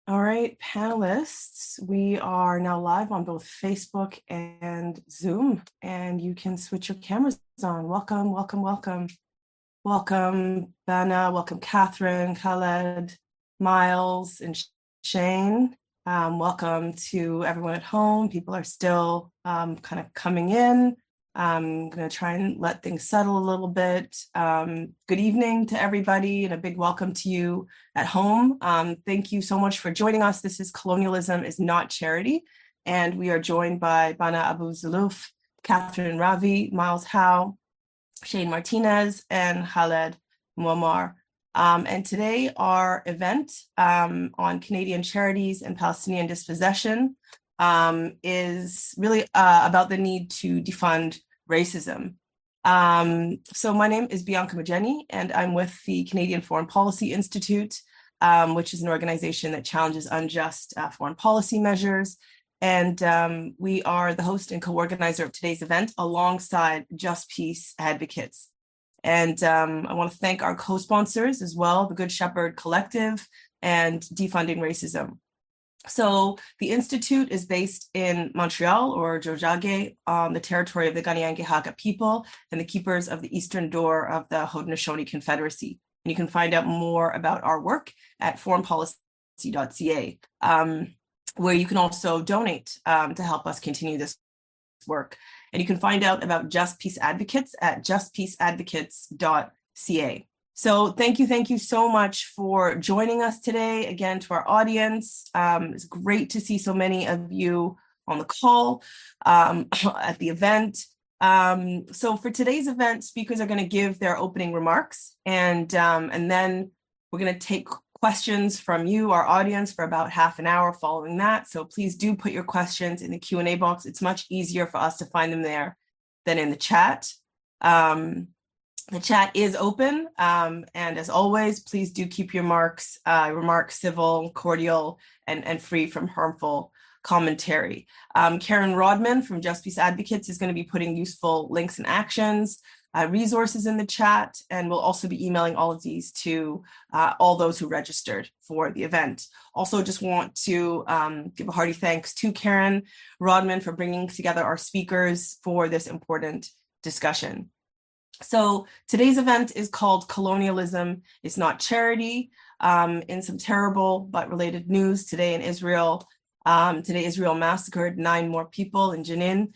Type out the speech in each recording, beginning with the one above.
All right, panelists, we are now live on both Facebook and Zoom, and you can switch your cameras on. Welcome, welcome, welcome. Welcome, Bana, welcome, Catherine, Khaled, Miles, and Shane. Welcome to everyone at home. People are still kind of coming in. I'm going to try and let things settle a little bit. Good evening to everybody and a big welcome to you at home. Thank you so much for joining us. This is Colonialism is Not Charity. And we are joined by Bana Abu Zuluf, Catherine Ravi, Miles Howe, Shane Martinez, and Khaled Muammar. And today our event on Canadian charities and Palestinian dispossession is really about the need to defund racism. So my name is Bianca Mageni, and I'm with the Canadian Foreign Policy Institute, which is an organization that challenges unjust foreign policy measures. And we are the host and co-organizer of today's event alongside Just Peace advocates. And I want to thank our co-sponsors as well, the Good Shepherd Collective and Defunding Racism. So the Institute is based in Montreal, or Tiohtià:ke, on the territory of the Kanien'kehá:ka people and the keepers of the eastern door of the Haudenosaunee Confederacy. And you can find out more about our work at foreignpolicy.ca, where you can also donate to help us continue this work. And you can find out about Just Peace Advocates at justpeaceadvocates.ca. So thank you so much for joining us today. Again, to our audience, it's great to see so many of you on the call at the event. So for today's event, speakers are going to give their opening remarks, and then we're going to take questions from you, our audience, for about half an hour following that. So please do put your questions in the Q&A box. It's much easier for us to find them there than in the chat. The chat is open, and as always, please do keep your remarks civil, cordial, and free from harmful commentary. Karen Rodman from Just Peace Advocates is going to be putting useful links and actions, resources in the chat, and we'll also be emailing all of these to all those who registered for the event. Also, just want to give a hearty thanks to Karen Rodman for bringing together our speakers for this important discussion. So today's event is called Colonialism is Not Charity. In some terrible but related news today in Israel, Israel massacred 9 more people in Jenin.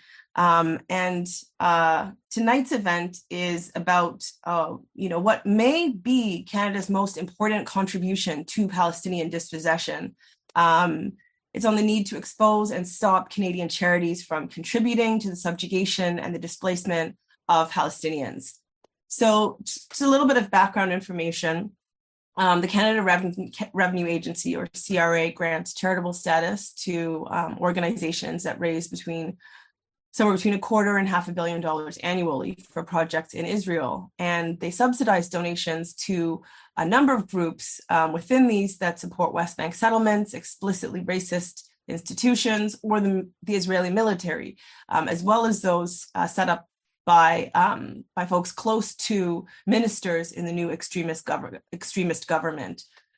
And tonight's event is about, what may be Canada's most important contribution to Palestinian dispossession. It's on the need to expose and stop Canadian charities from contributing to the subjugation and the displacement of Palestinians. So just a little bit of background information. The Canada Revenue Agency, or CRA, grants charitable status to organizations that raise somewhere between $250 and $500 million annually for projects in Israel. And they subsidize donations to a number of groups within these that support West Bank settlements, explicitly racist institutions, or the Israeli military, as well as those set up by folks close to ministers in the new extremist government.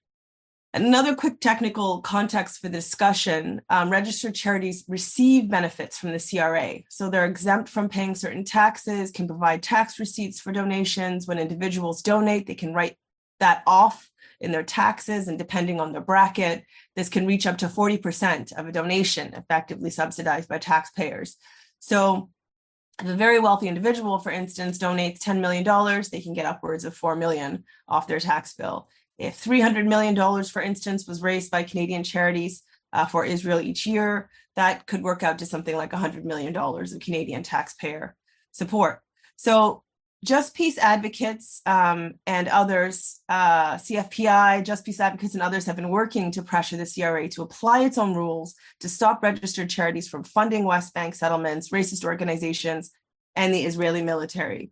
Another quick technical context for the discussion: registered charities receive benefits from the CRA. So they're exempt from paying certain taxes, can provide tax receipts for donations. When individuals donate, they can write that off in their taxes, and depending on their bracket, this can reach up to 40% of a donation, effectively subsidized by taxpayers. So if a very wealthy individual, for instance, donates $10 million, they can get upwards of $4 million off their tax bill. If $300 million, for instance, was raised by Canadian charities for Israel each year, that could work out to something like $100 million of Canadian taxpayer support. So Just Peace Advocates and others, CFPI, Just Peace Advocates and others have been working to pressure the CRA to apply its own rules to stop registered charities from funding West Bank settlements, racist organizations, and the Israeli military.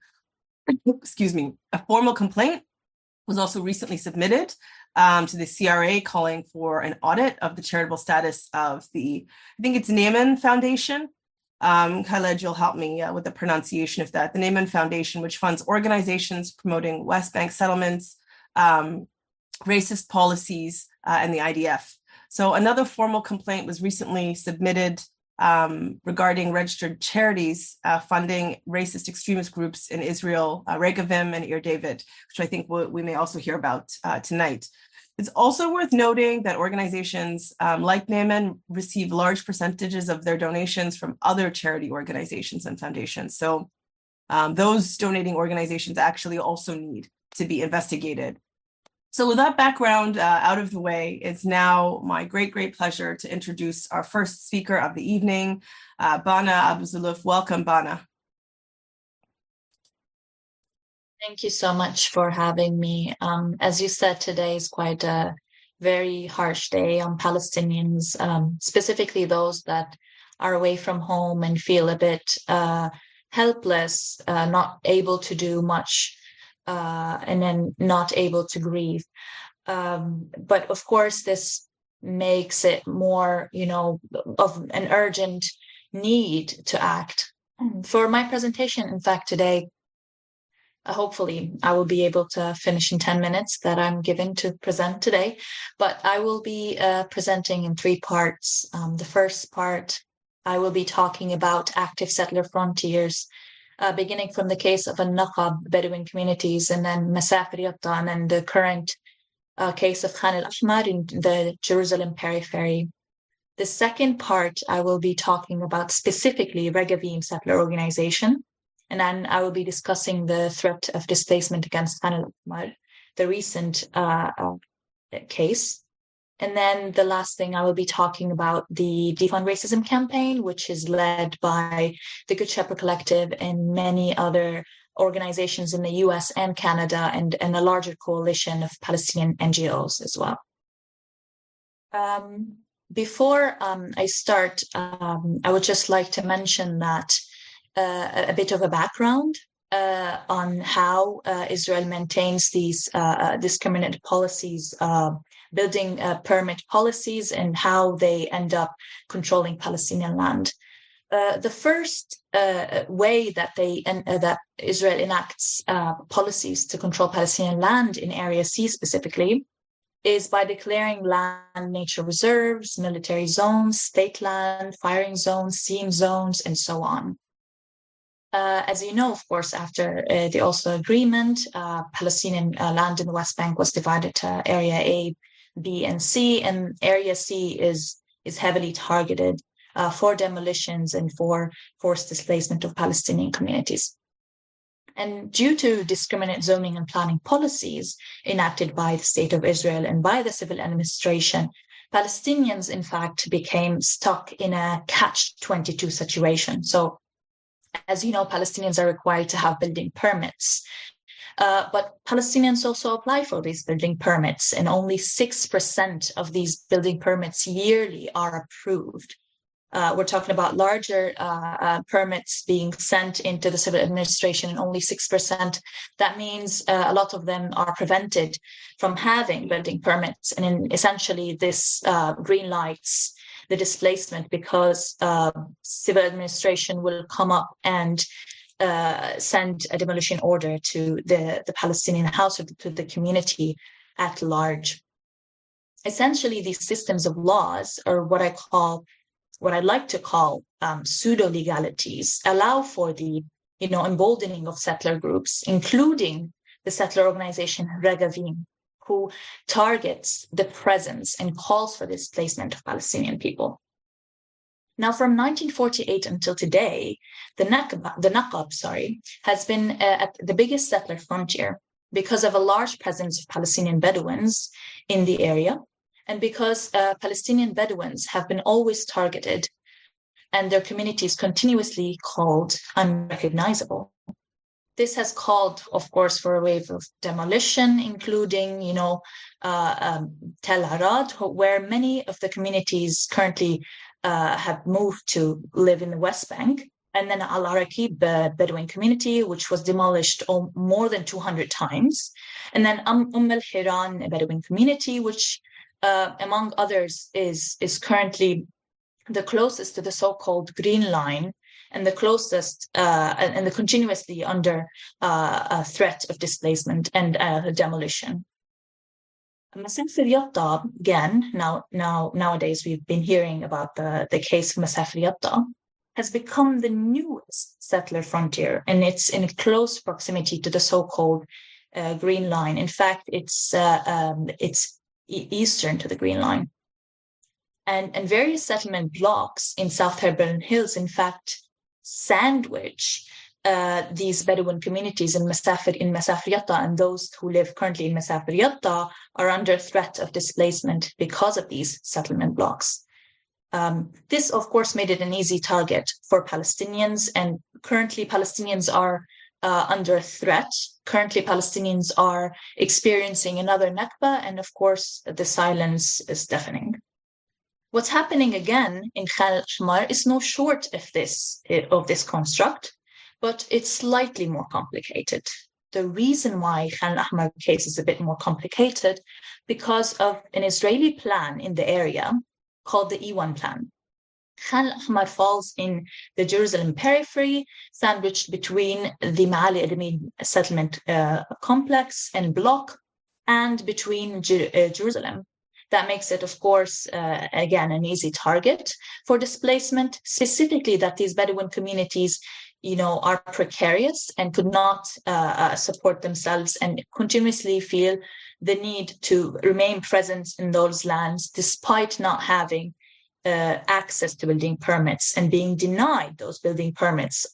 Excuse me. A formal complaint was also recently submitted to the CRA calling for an audit of the charitable status of I think it's Naaman Foundation. Khaled, you'll help me with the pronunciation of that. The Naaman Foundation, which funds organizations promoting West Bank settlements, racist policies, and the IDF. So another formal complaint was recently submitted regarding registered charities funding racist extremist groups in Israel, Regavim and Ir David, which I think we may also hear about tonight. It's also worth noting that organizations like Naaman receive large percentages of their donations from other charity organizations and foundations. So those donating organizations actually also need to be investigated. So with that background out of the way, it's now my great pleasure to introduce our first speaker of the evening, Bana Abu-Zuluf. Welcome, Bana. Thank you so much for having me. As you said, today is quite a very harsh day on Palestinians, specifically those that are away from home and feel a bit helpless, not able to do much, and then not able to grieve. But of course, this makes it more, of an urgent need to act. For my presentation, in fact, today, hopefully I will be able to finish in 10 minutes that I'm given to present today, but I will be presenting in 3 parts. The first part, I will be talking about active settler frontiers, beginning from the case of Al-Naqab Bedouin communities, and then Masafir Yattan, and the current case of Khan al-Ahmar in the Jerusalem periphery. The second part, I will be talking about specifically Regavim settler organization, and then I will be discussing the threat of displacement against Khan al-Ahmar, the recent case. And then the last thing, I will be talking about the Defund Racism campaign, which is led by the Good Shepherd Collective and many other organizations in the US and Canada, and a larger coalition of Palestinian NGOs as well. Before I start, I would just like to mention that a bit of a background on how Israel maintains these discriminatory policies, building permit policies, and how they end up controlling Palestinian land. The first way that that Israel enacts policies to control Palestinian land in Area C specifically is by declaring land nature reserves, military zones, state land, firing zones, seam zones, and so on. As you know, of course, after the Oslo Agreement, Palestinian land in the West Bank was divided to Area A, B, and C, and Area C is heavily targeted for demolitions and for forced displacement of Palestinian communities. And due to discriminate zoning and planning policies enacted by the State of Israel and by the civil administration, Palestinians, in fact, became stuck in a catch-22 situation. So, as you know, Palestinians are required to have building permits. But Palestinians also apply for these building permits, and only 6% of these building permits yearly are approved. We're talking about larger permits being sent into the civil administration, and only 6%. That means a lot of them are prevented from having building permits. And then essentially this green lights the displacement, because civil administration will come up and send a demolition order to the Palestinian house, or to the community at large. Essentially, these systems of laws, or what I like to call pseudo-legalities, allow for the emboldening of settler groups, including the settler organization Regavim, who targets the presence and calls for displacement of Palestinian people. Now, from 1948 until today, the Naqab, has been at the biggest settler frontier because of a large presence of Palestinian Bedouins in the area, and because Palestinian Bedouins have been always targeted and their communities continuously called unrecognizable. This has called, of course, for a wave of demolition, including, Tel Arad, where many of the communities currently have moved to live in the West Bank, and then Al-Araqib Bedouin community, which was demolished more than 200 times, and then Al-Hiran Bedouin community, which, among others, is currently the closest to the so-called Green Line, and the closest and the continuously under a threat of displacement and demolition. Masaf al-Yatta, again, nowadays we've been hearing about the case of Masaf al-Yatta, has become the newest settler frontier, and it's in close proximity to the so-called Green Line. In fact, it's eastern to the Green Line. And various settlement blocks in South Harbour Hills, in fact, sandwich these Bedouin communities in Masaf al-Yatta, and those who live currently in Masaf al-Yatta are under threat of displacement because of these settlement blocks. This, of course, made it an easy target for Palestinians, and currently Palestinians are under threat. Currently, Palestinians are experiencing another Nakba, and of course, the silence is deafening. What's happening again in Khan al-Ahmar is no short of this construct, but it's slightly more complicated. The reason why Khan al-Ahmar case is a bit more complicated because of an Israeli plan in the area called the E1 plan. Khan al-Ahmar falls in the Jerusalem periphery, sandwiched between the Ma'ali Adamim settlement complex and block, and between Jerusalem. That makes it, of course, again, an easy target for displacement, specifically that these Bedouin communities, are precarious and could not support themselves and continuously feel the need to remain present in those lands despite not having access to building permits and being denied those building permits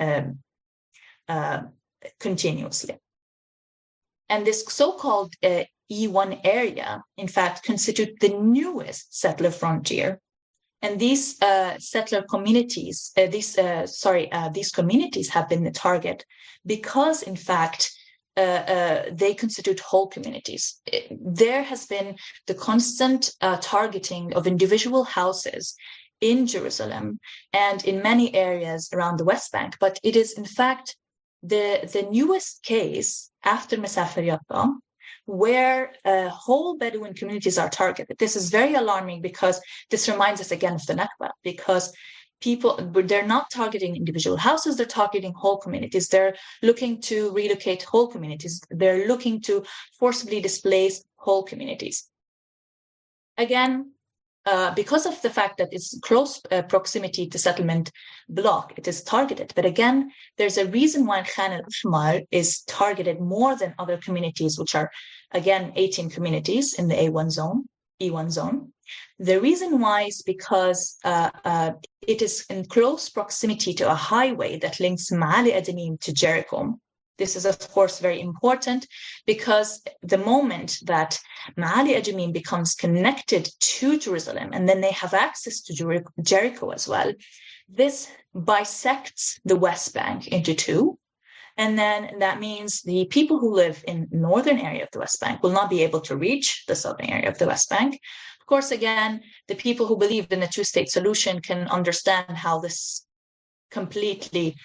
continuously. And this so-called E1 area, in fact, constitute the newest settler frontier. And these settler communities, these communities have been the target because, in fact, they constitute whole communities. There has been the constant targeting of individual houses in Jerusalem and in many areas around the West Bank. But it is, in fact, the newest case after Masaf al-Yatta, where whole Bedouin communities are targeted. This is very alarming because this reminds us again of the Nakba, because they're not targeting individual houses, they're targeting whole communities. They're looking to relocate whole communities. They're looking to forcibly displace whole communities. Again, because of the fact that it's close proximity to settlement block, it is targeted. But again, there's a reason why Khan al-Ahmar is targeted more than other communities, which are, again, 18 communities in the E1 zone. The reason why is because it is in close proximity to a highway that links Ma'ali Adamim to Jericho. This is, of course, very important because the moment that Ma'ali Adamim becomes connected to Jerusalem and then they have access to Jericho as well, this bisects the West Bank into two. And then that means the people who live in the northern area of the West Bank will not be able to reach the southern area of the West Bank. Of course, again, the people who believe in the two-state solution can understand how this completely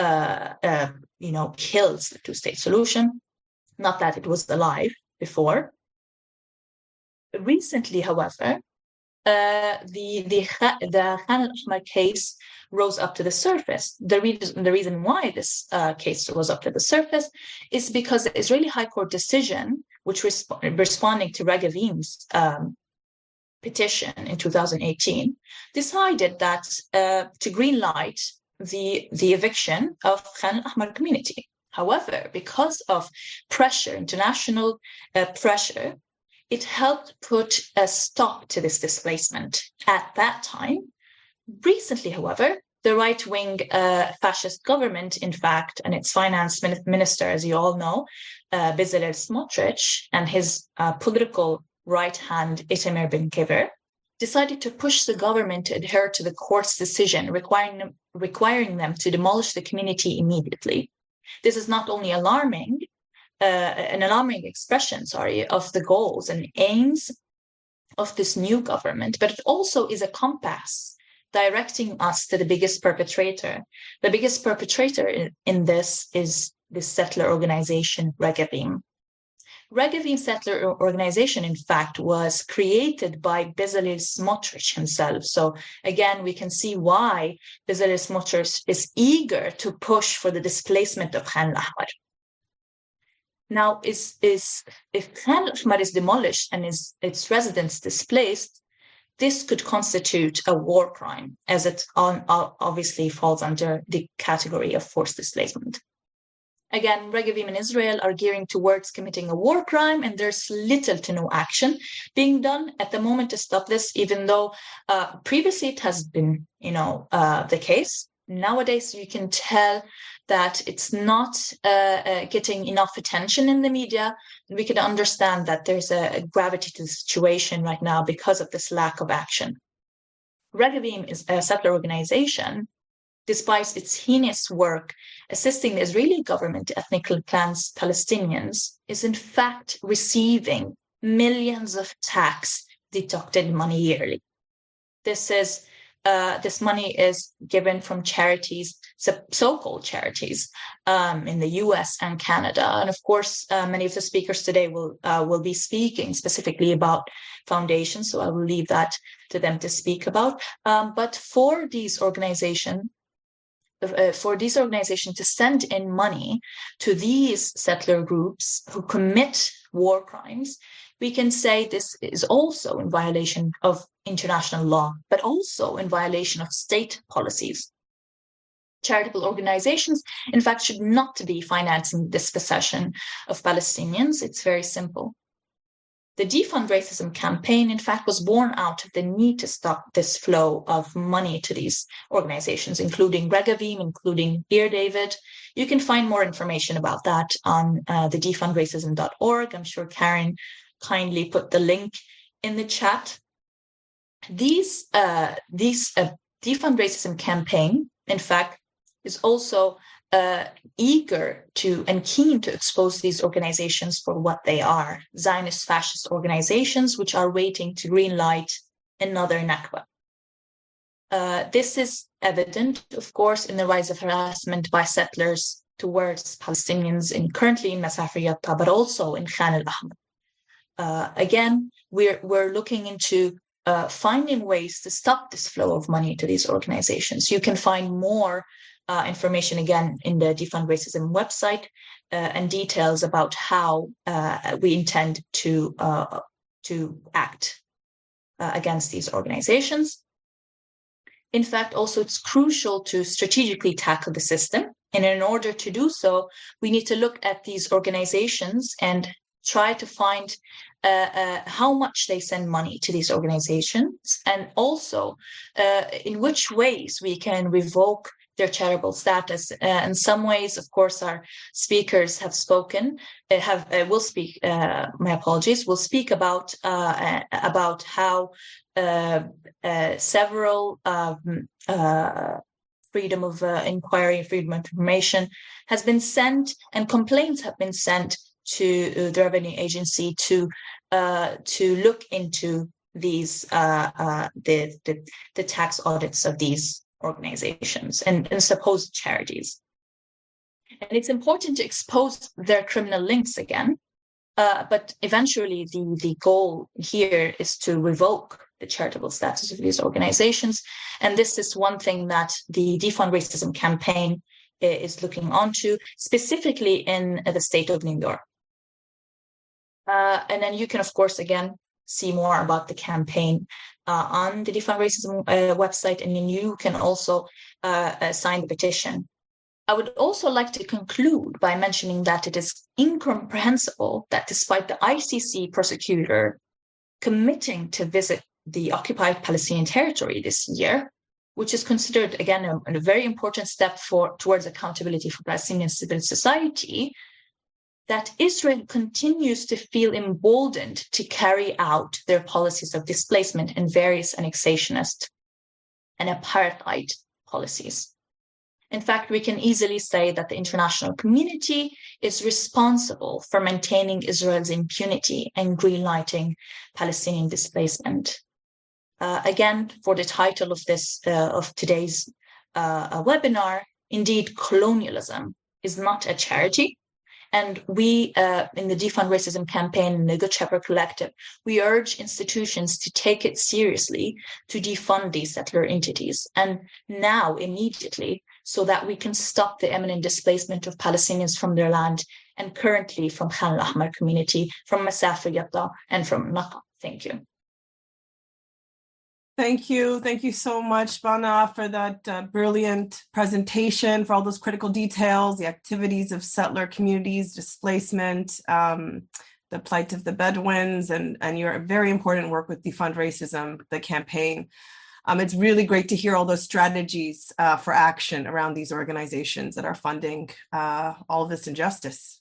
kills the two-state solution. Not that it was alive before. Recently, however, the Khan al-Ahmar case rose up to the surface. The reason why this case rose up to the surface is because the Israeli High Court decision, which responding to Regavim's petition in 2018, decided that to green light the eviction of Khan al-Ahmar community. However, because of pressure, international pressure, it helped put a stop to this displacement at that time. Recently, however, the right-wing fascist government, in fact, and its finance minister, as you all know, Bezalel Smotrich, and his political right hand, Itamar Ben-Gvir, decided to push the government to adhere to the court's decision, requiring them to demolish the community immediately. This is not only an alarming expression, of the goals and aims of this new government, but it also is a compass directing us to the biggest perpetrator. The biggest perpetrator in this is the settler organization, Regavim. Regavim settler organization, in fact, was created by Bezalel Smotrich himself. So again, we can see why Bezalel Smotrich is eager to push for the displacement of Khan al-Ahmar. Now, if Khan al-Ahmar is demolished and its residents displaced, this could constitute a war crime, as it obviously falls under the category of forced displacement. Again, Regavim and Israel are gearing towards committing a war crime, and there's little to no action being done at the moment to stop this, even though previously it has been, the case. Nowadays, you can tell that it's not getting enough attention in the media. We can understand that there's a gravity to the situation right now because of this lack of action. Regavim is a settler organization. Despite its heinous work assisting the Israeli government to ethnically cleanse Palestinians, is in fact receiving millions of tax deducted money yearly. This money is given from charities, so-called charities, in the US and Canada. And of course, many of the speakers today will be speaking specifically about foundations, so I will leave that to them to speak about. But for these organizations to send in money to these settler groups who commit war crimes, we can say this is also in violation of international law, but also in violation of state policies. Charitable organizations, in fact, should not be financing dispossession of Palestinians. It's very simple. The Defund Racism campaign, in fact, was born out of the need to stop this flow of money to these organizations, including Regavim, including Dear David. You can find more information about that on the defundracism.org. I'm sure Karen kindly put the link in the chat. These Defund Racism campaign, in fact, is also eager to and keen to expose these organizations for what they are, Zionist fascist organizations which are waiting to greenlight another Nakba. This is evident, of course, in the rise of harassment by settlers towards Palestinians currently in Masafer Yatta, but also in Khan al-Ahmar. Again, we're looking into finding ways to stop this flow of money to these organizations. You can find more information again in the Defund Racism website and details about how we intend to act against these organizations. In fact, also it's crucial to strategically tackle the system. And in order to do so, we need to look at these organizations and try to find how much they send money to these organizations, and also in which ways we can revoke their charitable status. In some ways, of course, our speakers have spoken, will speak, my apologies, will speak about how several freedom of inquiry, freedom of information has been sent, and complaints have been sent to the revenue agency to look into these the tax audits of these organizations and supposed charities. And it's important to expose their criminal links again, but eventually the goal here is to revoke the charitable status of these organizations. And this is one thing that the Defund Racism campaign is looking onto, specifically in the state of New York. And then you can, of course, again, see more about the campaign on the Defund Racism website, and then you can also sign the petition. I would also like to conclude by mentioning that it is incomprehensible that despite the ICC prosecutor committing to visit the occupied Palestinian territory this year, which is considered, again, a very important step towards accountability for Palestinian civil society, that Israel continues to feel emboldened to carry out their policies of displacement and various annexationist and apartheid policies. In fact, we can easily say that the international community is responsible for maintaining Israel's impunity and greenlighting Palestinian displacement. Again, for the title of today's webinar, indeed, colonialism is not a charity. And we, in the Defund Racism campaign and the Good Shepherd Collective, we urge institutions to take it seriously to defund these settler entities, and now immediately, so that we can stop the imminent displacement of Palestinians from their land and currently from Khan al-Ahmar community, from Masaf al-Yatta, and from Naqa. Thank you. Thank you. Thank you so much, Bana, for that brilliant presentation, for all those critical details, the activities of settler communities, displacement, the plight of the Bedouins, and your very important work with Defund Racism, the campaign. It's really great to hear all those strategies for action around these organizations that are funding all of this injustice.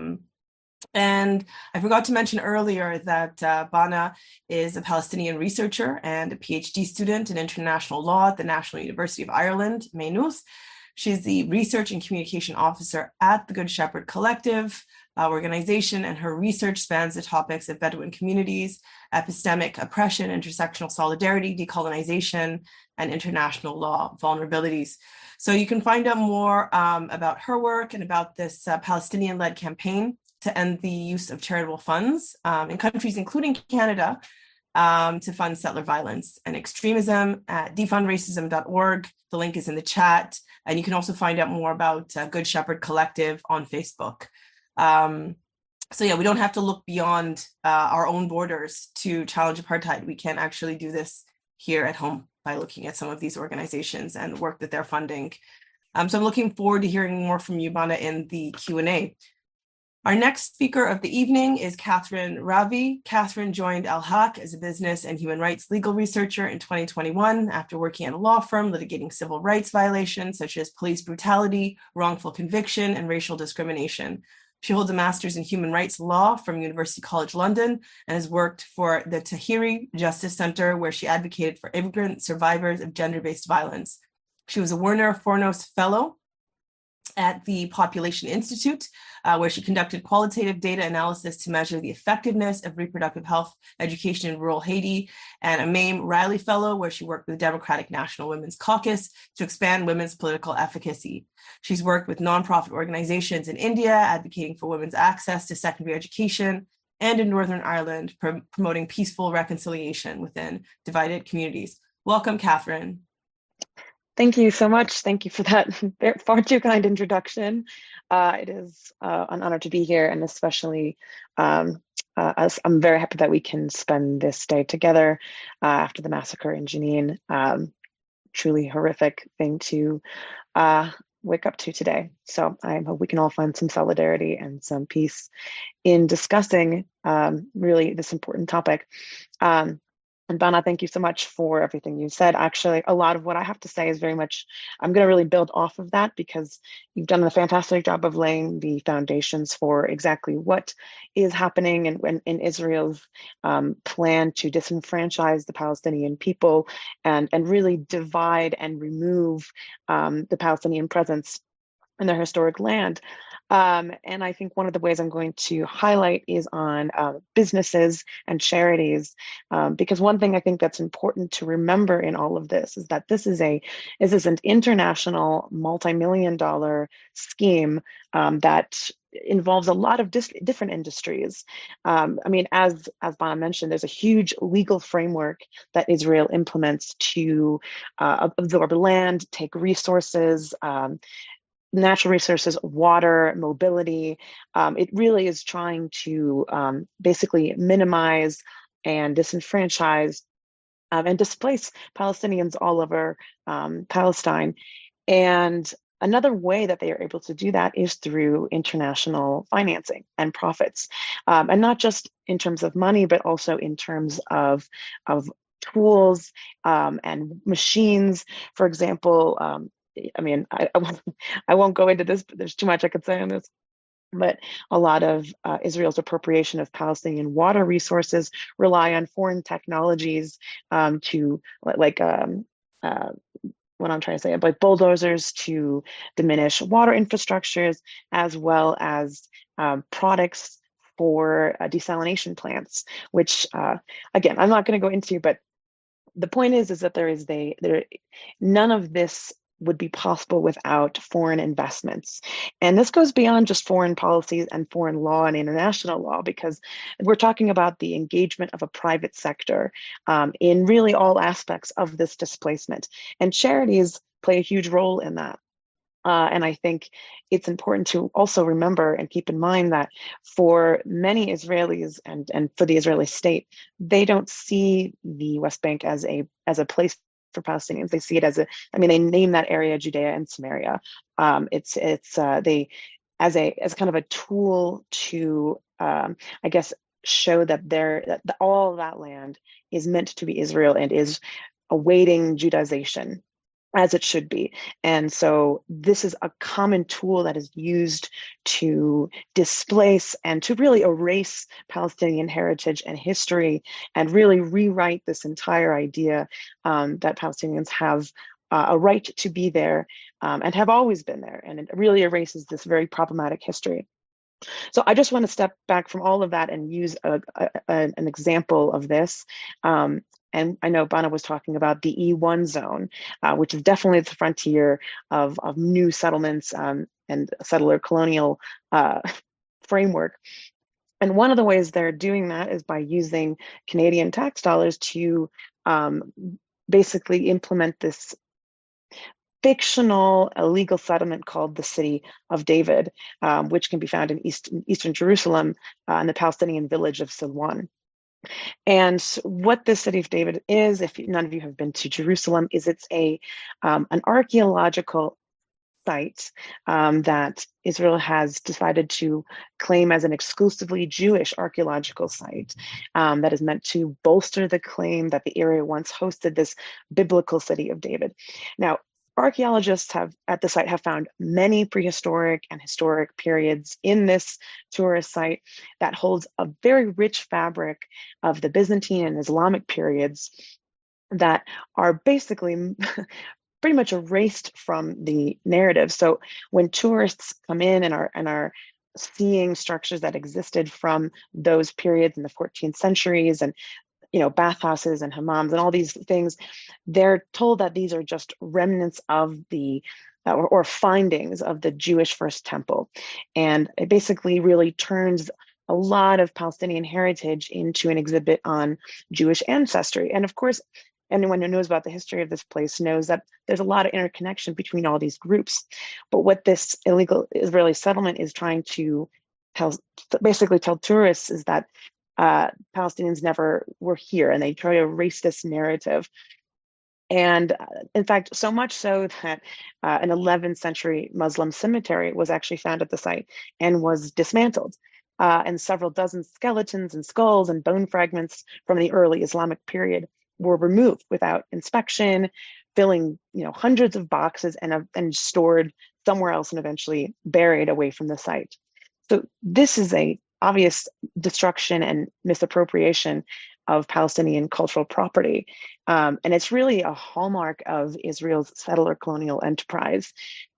And I forgot to mention earlier that Bana is a Palestinian researcher and a PhD student in international law at the National University of Ireland, Maynooth. She's the research and communication officer at the Good Shepherd Collective organization, and her research spans the topics of Bedouin communities, epistemic oppression, intersectional solidarity, decolonization, and international law vulnerabilities. So you can find out more about her work and about this Palestinian-led campaign to end the use of charitable funds in countries including Canada to fund settler violence and extremism at defundracism.org. The link is in the chat. And you can also find out more about Good Shepherd Collective on Facebook. So yeah, we don't have to look beyond our own borders to challenge apartheid. We can actually do this here at home by looking at some of these organizations and the work that they're funding. So I'm looking forward to hearing more from you, Bana, in the Q&A. Our next speaker of the evening is Catherine Ravi. Catherine joined Al-Haq as a business and human rights legal researcher in 2021 after working at a law firm litigating civil rights violations such as police brutality, wrongful conviction, and racial discrimination. She holds a master's in human rights law from University College London and has worked for the Tahiri Justice Center, where she advocated for immigrant survivors of gender-based violence. She was a Werner Fornos Fellow at the Population Institute, where she conducted qualitative data analysis to measure the effectiveness of reproductive health education in rural Haiti, and a Mame Riley Fellow, where she worked with the Democratic National Women's Caucus to expand women's political efficacy. She's worked with nonprofit organizations in India, advocating for women's access to secondary education, and in Northern Ireland, promoting peaceful reconciliation within divided communities. Welcome, Catherine. Thank you so much. Thank you for that far too kind introduction. It is an honor to be here, and especially I'm very happy that we can spend this day together after the massacre in Jenin. Truly horrific thing to wake up to today. So I hope we can all find some solidarity and some peace in discussing really this important topic. And Bana, thank you so much for everything you said. Actually, a lot of what I have to say is very much, I'm going to really build off of that, because you've done a fantastic job of laying the foundations for exactly what is happening in Israel's plan to disenfranchise the Palestinian people and really divide and remove the Palestinian presence in their historic land. And I think one of the ways I'm going to highlight is on businesses and charities, because one thing I think that's important to remember in all of this is that this is an international multi-million-dollar scheme that involves a lot of different industries. I mean, as Bana mentioned, there's a huge legal framework that Israel implements to absorb land, take resources, natural resources, water, mobility. It really is trying to basically minimize and disenfranchise and displace Palestinians all over Palestine. And another way that they are able to do that is through international financing and profits. And not just in terms of money, but also in terms of tools and machines. For example, I mean, I won't go into this, but there's too much I could say on this. But a lot of Israel's appropriation of Palestinian water resources rely on foreign technologies to what I'm trying to say, like bulldozers to diminish water infrastructures, as well as products for desalination plants, which again, I'm not going to go into, but the point is that none of this would be possible without foreign investments. And this goes beyond just foreign policies and foreign law and international law, because we're talking about the engagement of a private sector in really all aspects of this displacement. And charities play a huge role in that. And I think it's important to also remember and keep in mind that for many Israelis and for the Israeli state, they don't see the West Bank as a place for Palestinians. They see it as they name that area Judea and Samaria. They as kind of a tool to I guess show that all of that land is meant to be Israel and is awaiting Judaization, as it should be. And so this is a common tool that is used to displace and to really erase Palestinian heritage and history and really rewrite this entire idea that Palestinians have a right to be there and have always been there. And it really erases this very problematic history. So I just want to step back from all of that and use an example of this. And I know Bana was talking about the E1 zone, which is definitely the frontier of new settlements and settler colonial framework. And one of the ways they're doing that is by using Canadian tax dollars to basically implement this fictional illegal settlement called the City of David, which can be found in eastern Jerusalem in the Palestinian village of Silwan. And what the City of David is, if none of you have been to Jerusalem, is it's an archaeological site that Israel has decided to claim as an exclusively Jewish archaeological site that is meant to bolster the claim that the area once hosted this biblical City of David. Now, archaeologists at the site have found many prehistoric and historic periods in this tourist site that holds a very rich fabric of the Byzantine and Islamic periods that are basically pretty much erased from the narrative. So when tourists come in and are seeing structures that existed from those periods in the 14th centuries and bathhouses and hammams and all these things, they're told that these are just remnants of the or findings of the Jewish first temple. And it basically really turns a lot of Palestinian heritage into an exhibit on Jewish ancestry. And of course, anyone who knows about the history of this place knows that there's a lot of interconnection between all these groups. But what this illegal Israeli settlement is trying to basically tell tourists is that Palestinians never were here, and they try to erase this narrative. And in fact, so much so that an 11th century Muslim cemetery was actually found at the site and was dismantled. And several dozen skeletons and skulls and bone fragments from the early Islamic period were removed without inspection, filling hundreds of boxes and stored somewhere else and eventually buried away from the site. So this is a obvious destruction and misappropriation of Palestinian cultural property. And it's really a hallmark of Israel's settler colonial enterprise.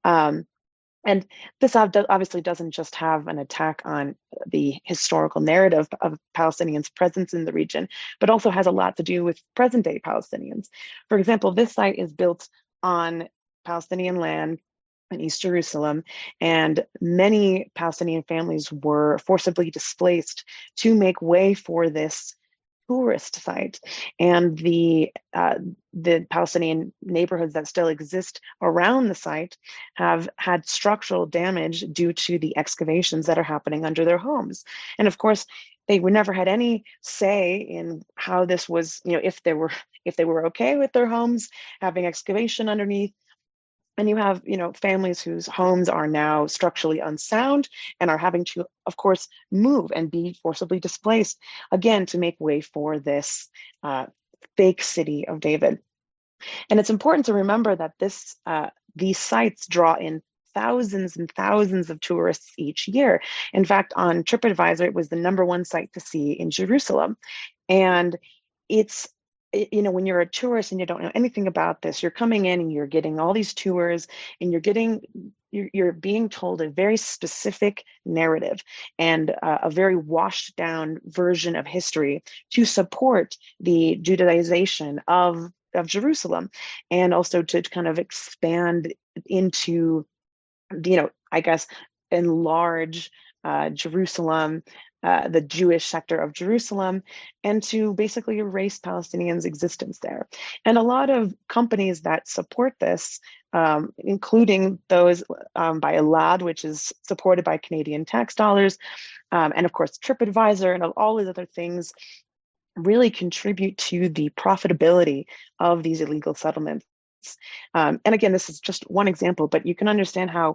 And this obviously doesn't just have an attack on the historical narrative of Palestinians' presence in the region, but also has a lot to do with present-day Palestinians. For example, this site is built on Palestinian land in East Jerusalem, and many Palestinian families were forcibly displaced to make way for this tourist site. And the Palestinian neighborhoods that still exist around the site have had structural damage due to the excavations that are happening under their homes. And of course, they never had any say in how this was, if they were okay with their homes having excavation underneath. And you have, families whose homes are now structurally unsound and are having to, of course, move and be forcibly displaced, again, to make way for this fake City of David. And it's important to remember that these sites draw in thousands and thousands of tourists each year. In fact, on TripAdvisor, it was the #1 site to see in Jerusalem. And it's when you're a tourist and you don't know anything about this, you're coming in and you're getting all these tours and you're being told a very specific narrative and a very washed down version of history to support the Judaization of Jerusalem, and also to kind of expand into, I guess, enlarge Jerusalem, the Jewish sector of Jerusalem, and to basically erase Palestinians' existence there. And a lot of companies that support this, including those by Elad, which is supported by Canadian tax dollars, and of course TripAdvisor and all these other things, really contribute to the profitability of these illegal settlements. And again, this is just one example, but you can understand how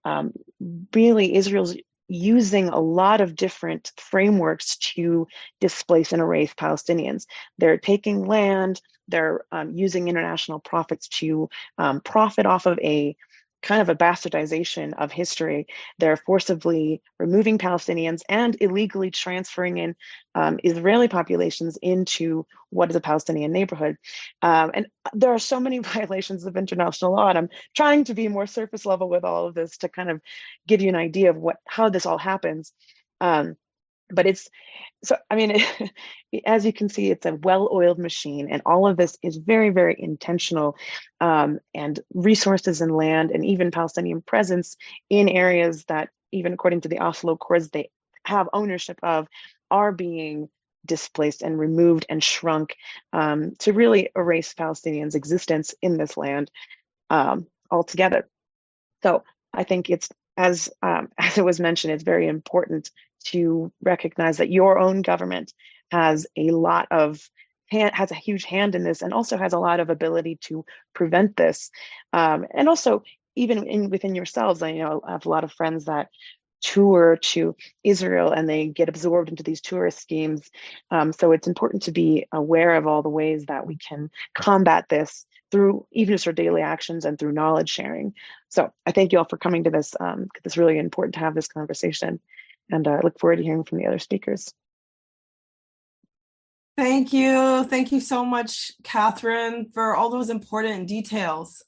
really Israel's using a lot of different frameworks to displace and erase Palestinians. They're taking land, they're using international profits to profit off of a kind of a bastardization of history. They're forcibly removing Palestinians and illegally transferring in Israeli populations into what is a Palestinian neighborhood. And there are so many violations of international law, and I'm trying to be more surface level with all of this to kind of give you an idea of how this all happens. But it's, so, I mean, as you can see, it's a well-oiled machine, and all of this is very, very intentional. And resources and land, and even Palestinian presence in areas that, even according to the Oslo Accords, they have ownership of, are being displaced and removed and shrunk to really erase Palestinians' existence in this land altogether. So I think it's, as it was mentioned, it's very important to recognize that your own government has a huge hand in this, and also has a lot of ability to prevent this. And also, even within yourselves, I have a lot of friends that tour to Israel and they get absorbed into these tourist schemes. So it's important to be aware of all the ways that we can combat this through even just our daily actions and through knowledge sharing. So I thank you all for coming to this. It's really important to have this conversation, and I look forward to hearing from the other speakers. Thank you. Thank you so much, Catherine, for all those important details.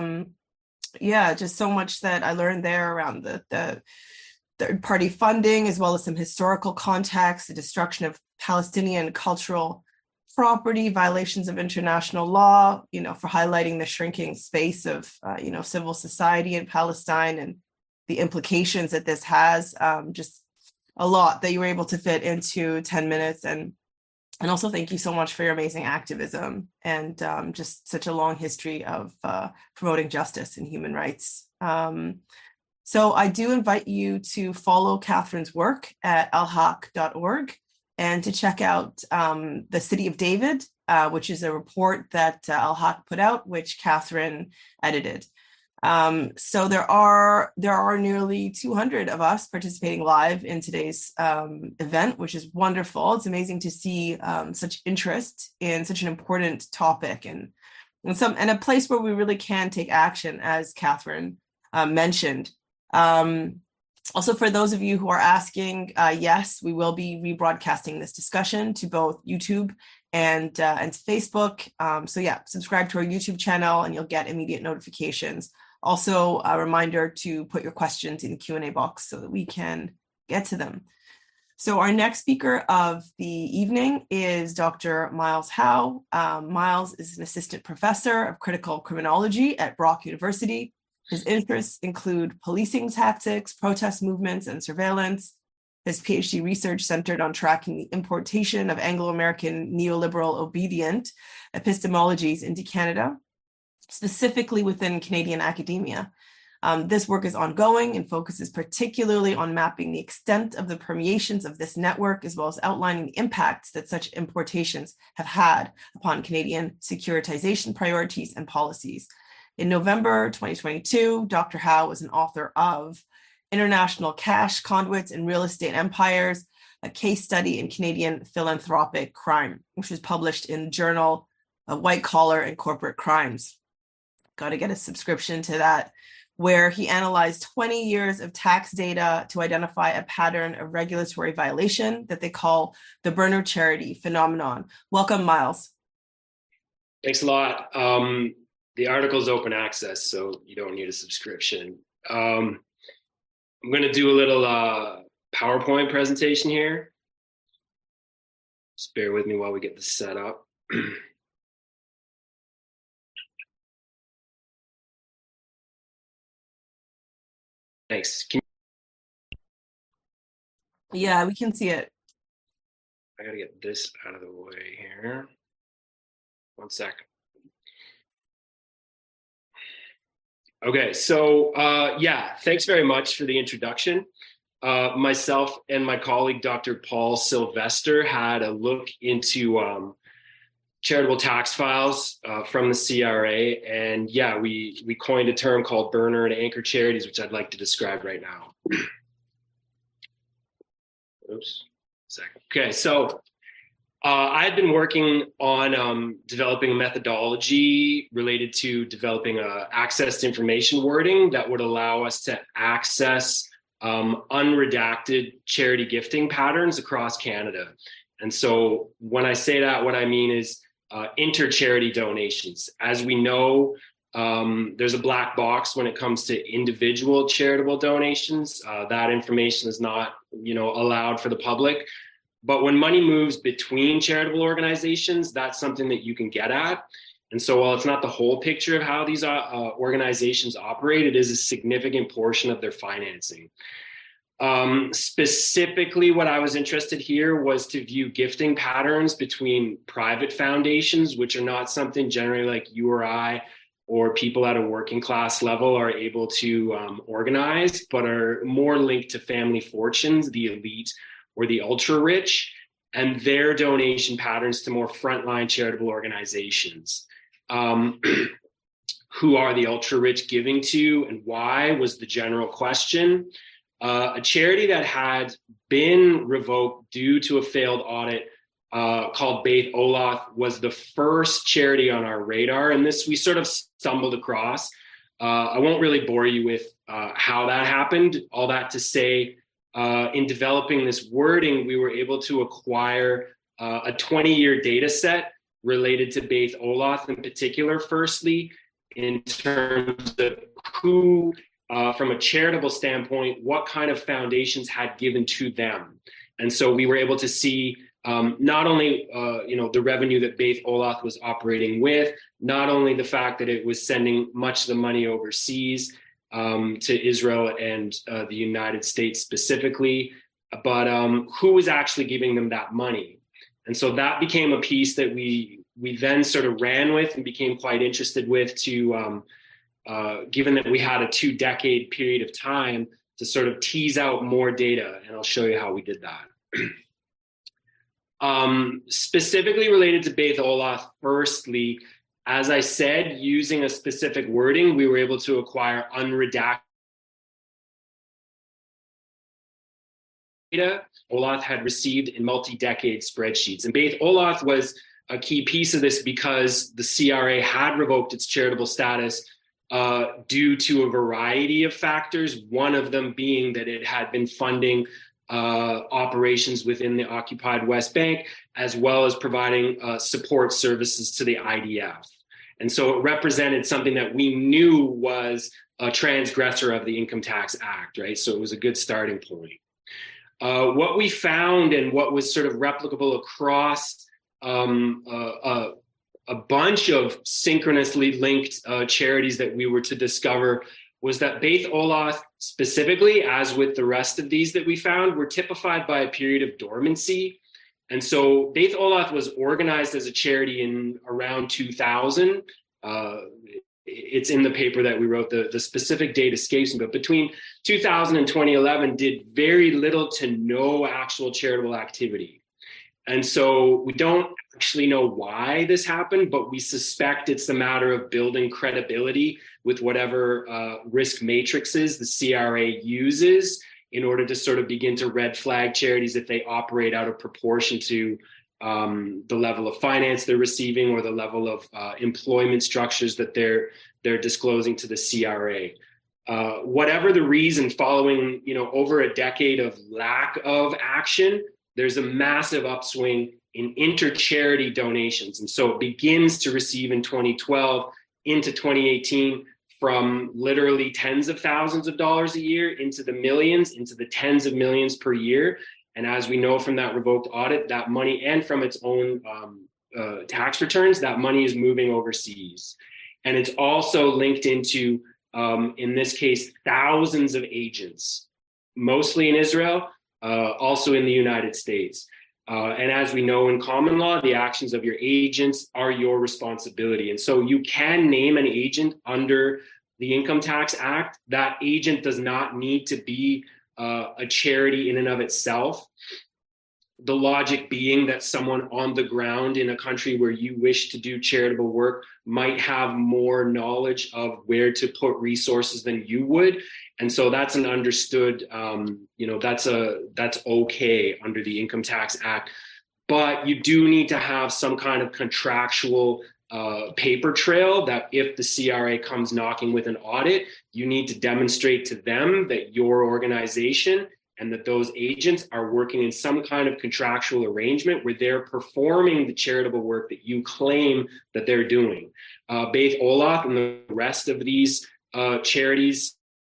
Yeah, just so much that I learned there around the third-party funding, as well as some historical context, the destruction of Palestinian cultural property, violations of international law, for highlighting the shrinking space of, civil society in Palestine and the implications that this has. Just a lot that you were able to fit into 10 minutes. And also thank you so much for your amazing activism and just such a long history of promoting justice and human rights. So I do invite you to follow Catherine's work at alhaq.org and to check out the City of David, which is a report that Al-Haq put out, which Catherine edited. So there are nearly 200 of us participating live in today's event, which is wonderful. It's amazing to see such interest in such an important topic, and a place where we really can take action, as Catherine mentioned. Also, for those of you who are asking, yes, we will be rebroadcasting this discussion to both YouTube and to Facebook. So yeah, subscribe to our YouTube channel and you'll get immediate notifications. Also, a reminder to put your questions in the Q&A box so that we can get to them. So our next speaker of the evening is Dr. Miles Howe. Miles is an assistant professor of critical criminology at Brock University. His interests include policing tactics, protest movements, and surveillance. His PhD research centered on tracking the importation of Anglo-American neoliberal obedient epistemologies into Canada, specifically within Canadian academia. This work is ongoing and focuses particularly on mapping the extent of the permeations of this network, as well as outlining the impacts that such importations have had upon Canadian securitization priorities and policies. In November 2022, Dr. Howe was an author of International Cash Conduits and Real Estate Empires, a case study in Canadian philanthropic crime, which was published in the journal of White Collar and Corporate Crimes. Got to get a subscription to that, where he analyzed 20 years of tax data to identify a pattern of regulatory violation that they call the Bernard Charity phenomenon. Welcome, Miles. Thanks a lot. The article is open access, so you don't need a subscription. I'm going to do a little PowerPoint presentation here. Just bear with me while we get this set up. Thanks. Yeah, we can see it. I gotta get this out of the way here. 1 second. Okay, so yeah, thanks very much for the introduction. Myself and my colleague, Dr. Paul Sylvester, had a look into charitable tax files from the CRA. And yeah, we coined a term called burner and anchor charities, which I'd like to describe right now. Oops, second. Okay, so I had been working on developing a methodology related to developing access to information wording that would allow us to access unredacted charity gifting patterns across Canada. And so when I say that, what I mean is inter-charity donations. As we know, there's a black box when it comes to individual charitable donations. That information is not, allowed for the public. But when money moves between charitable organizations, that's something that you can get at. And so while it's not the whole picture of how these organizations operate, it is a significant portion of their financing. Specifically, what I was interested here was to view gifting patterns between private foundations, which are not something generally like you or I or people at a working class level are able to organize, but are more linked to family fortunes, the elite or the ultra rich, and their donation patterns to more frontline charitable organizations. Who are the ultra rich giving to and why was the general question. A charity that had been revoked due to a failed audit called Beit Olath was the first charity on our radar. And this we sort of stumbled across. I won't really bore you with how that happened. All that to say, in developing this wording, we were able to acquire a 20-year data set related to Beit Olath in particular, firstly, in terms of who, from a charitable standpoint, what kind of foundations had given to them. And so we were able to see not only the revenue that Beit Olath was operating with, not only the fact that it was sending much of the money overseas, to Israel and the United States specifically, but who was actually giving them that money. And so that became a piece that we then sort of ran with and became quite interested with to, given that we had a 2-decade period of time to sort of tease out more data. And I'll show you how we did that. Specifically related to Beit Olath, firstly, as I said, using a specific wording, we were able to acquire unredacted data Olath had received in multi-decade spreadsheets. And Beit Olath was a key piece of this because the CRA had revoked its charitable status due to a variety of factors, one of them being that it had been funding operations within the occupied West Bank, as well as providing support services to the IDF. And so it represented something that we knew was a transgressor of the Income Tax Act, right? So it was a good starting point. What we found and what was sort of replicable across a bunch of synchronously linked charities that we were to discover was that Beit Olath specifically, as with the rest of these that we found, were typified by a period of dormancy. And so Beit Olath was organized as a charity in around 2000. It's in the paper that we wrote, the specific date escapes me, but between 2000 and 2011 did very little to no actual charitable activity. And so we don't actually know why this happened, but we suspect it's a matter of building credibility with whatever risk matrices the CRA uses in order to sort of begin to red flag charities if they operate out of proportion to the level of finance they're receiving or the level of employment structures that they're disclosing to the CRA. Whatever the reason, following over a decade of lack of action, there's a massive upswing in inter-charity donations. And so it begins to receive in 2012 into 2018 from literally tens of thousands of dollars a year into the millions, into the tens of millions per year. And as we know from that revoked audit, that money, and from its own tax returns, that money is moving overseas. And it's also linked into, in this case, thousands of agents, mostly in Israel, also in the United States. And as we know in common law, the actions of your agents are your responsibility. And so you can name an agent under the Income Tax Act. That agent does not need to be a charity in and of itself. The logic being that someone on the ground in a country where you wish to do charitable work might have more knowledge of where to put resources than you would. And so that's an understood, that's okay under the Income Tax Act. But you do need to have some kind of contractual paper trail that if the CRA comes knocking with an audit, you need to demonstrate to them that your organization and that those agents are working in some kind of contractual arrangement where they're performing the charitable work that you claim that they're doing. Beith Oloth and the rest of these charities,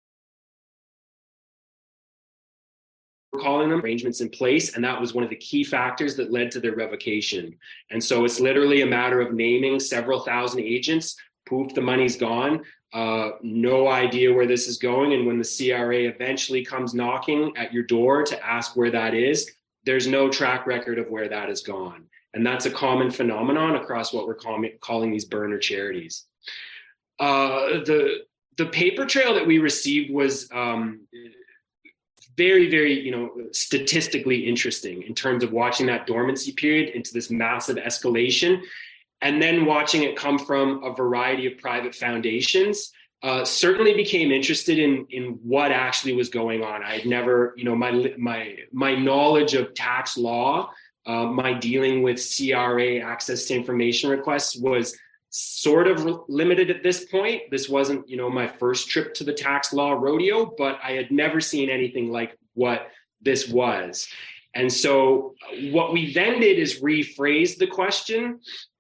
we're calling them, arrangements in place, and that was one of the key factors that led to their revocation. And so it's literally a matter of naming several thousand agents. Poof, the money's gone. No idea where this is going. And when the CRA eventually comes knocking at your door to ask where that is, there's no track record of where that has gone. And that's a common phenomenon across what we're calling these burner charities. The paper trail that we received was very, very, statistically interesting in terms of watching that dormancy period into this massive escalation. And then watching it come from a variety of private foundations, certainly became interested in what actually was going on. I had never, my knowledge of tax law, my dealing with CRA access to information requests was sort of limited at this point. This wasn't, my first trip to the tax law rodeo, but I had never seen anything like what this was. And so what we then did is rephrase the question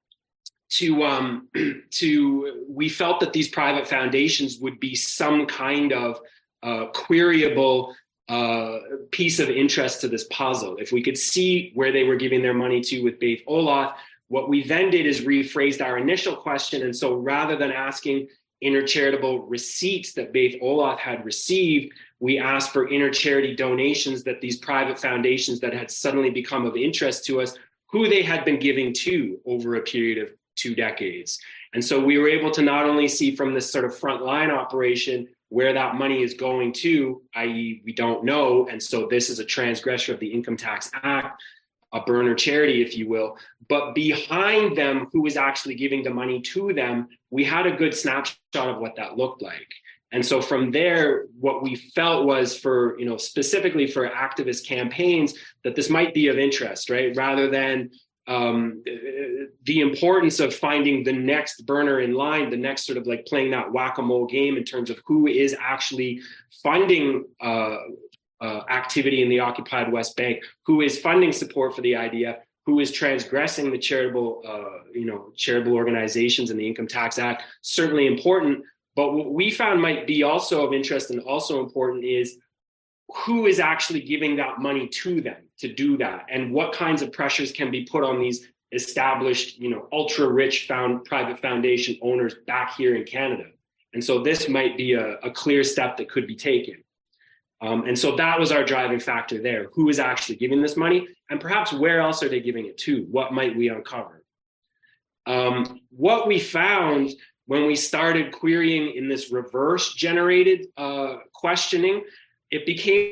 we felt that these private foundations would be some kind of queryable piece of interest to this puzzle. If we could see where they were giving their money to with Beith Oloth, what we then did is rephrased our initial question. And so rather than asking intercharitable receipts that Beith Oloth had received, we asked for intercharity donations that these private foundations that had suddenly become of interest to us, who they had been giving to over a period of 2 decades. And so we were able to not only see from this sort of frontline operation where that money is going to, i.e. we don't know, and so this is a transgression of the Income Tax Act, a burner charity, if you will, but behind them, who is actually giving the money to them, we had a good snapshot of what that looked like. And so from there, what we felt was for, specifically for activist campaigns, that this might be of interest, right? Rather than the importance of finding the next burner in line, the next sort of like playing that whack-a-mole game in terms of who is actually funding activity in the occupied West Bank, who is funding support for the IDF, who is transgressing the charitable organizations in the Income Tax Act, certainly important. But what we found might be also of interest and also important is who is actually giving that money to them to do that, and what kinds of pressures can be put on these established, ultra rich private foundation owners back here in Canada. And so this might be a clear step that could be taken. And so that was our driving factor there. Who is actually giving this money, and perhaps where else are they giving it to? What might we uncover? What we found when we started querying in this reverse generated questioning, it became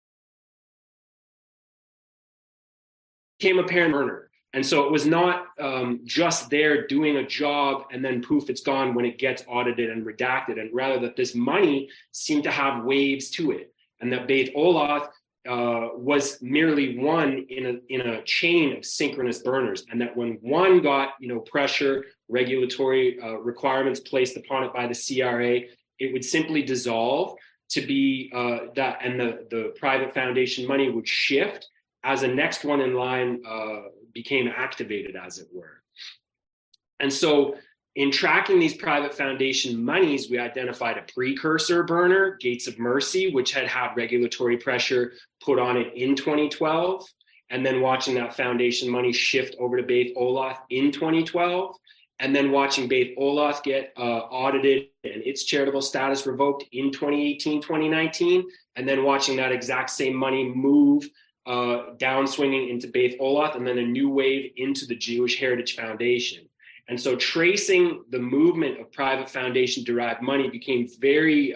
apparent burner. And so it was not just there doing a job and then poof, it's gone when it gets audited and redacted, and rather that this money seemed to have waves to it, and that Beith Oloth was merely one in a chain of synchronous burners, and that when one got pressure, regulatory requirements placed upon it by the CRA, it would simply dissolve to be that, and the private foundation money would shift as a next one in line became activated, as it were. And so in tracking these private foundation monies, we identified a precursor burner, Gates of Mercy, which had regulatory pressure put on it in 2012, and then watching that foundation money shift over to Beith Oloth in 2012, and then watching Beith Oloth get audited and its charitable status revoked in 2018, 2019, and then watching that exact same money move downswinging into Beit Olath, and then a new wave into the Jewish Heritage Foundation. And so tracing the movement of private foundation-derived money became very,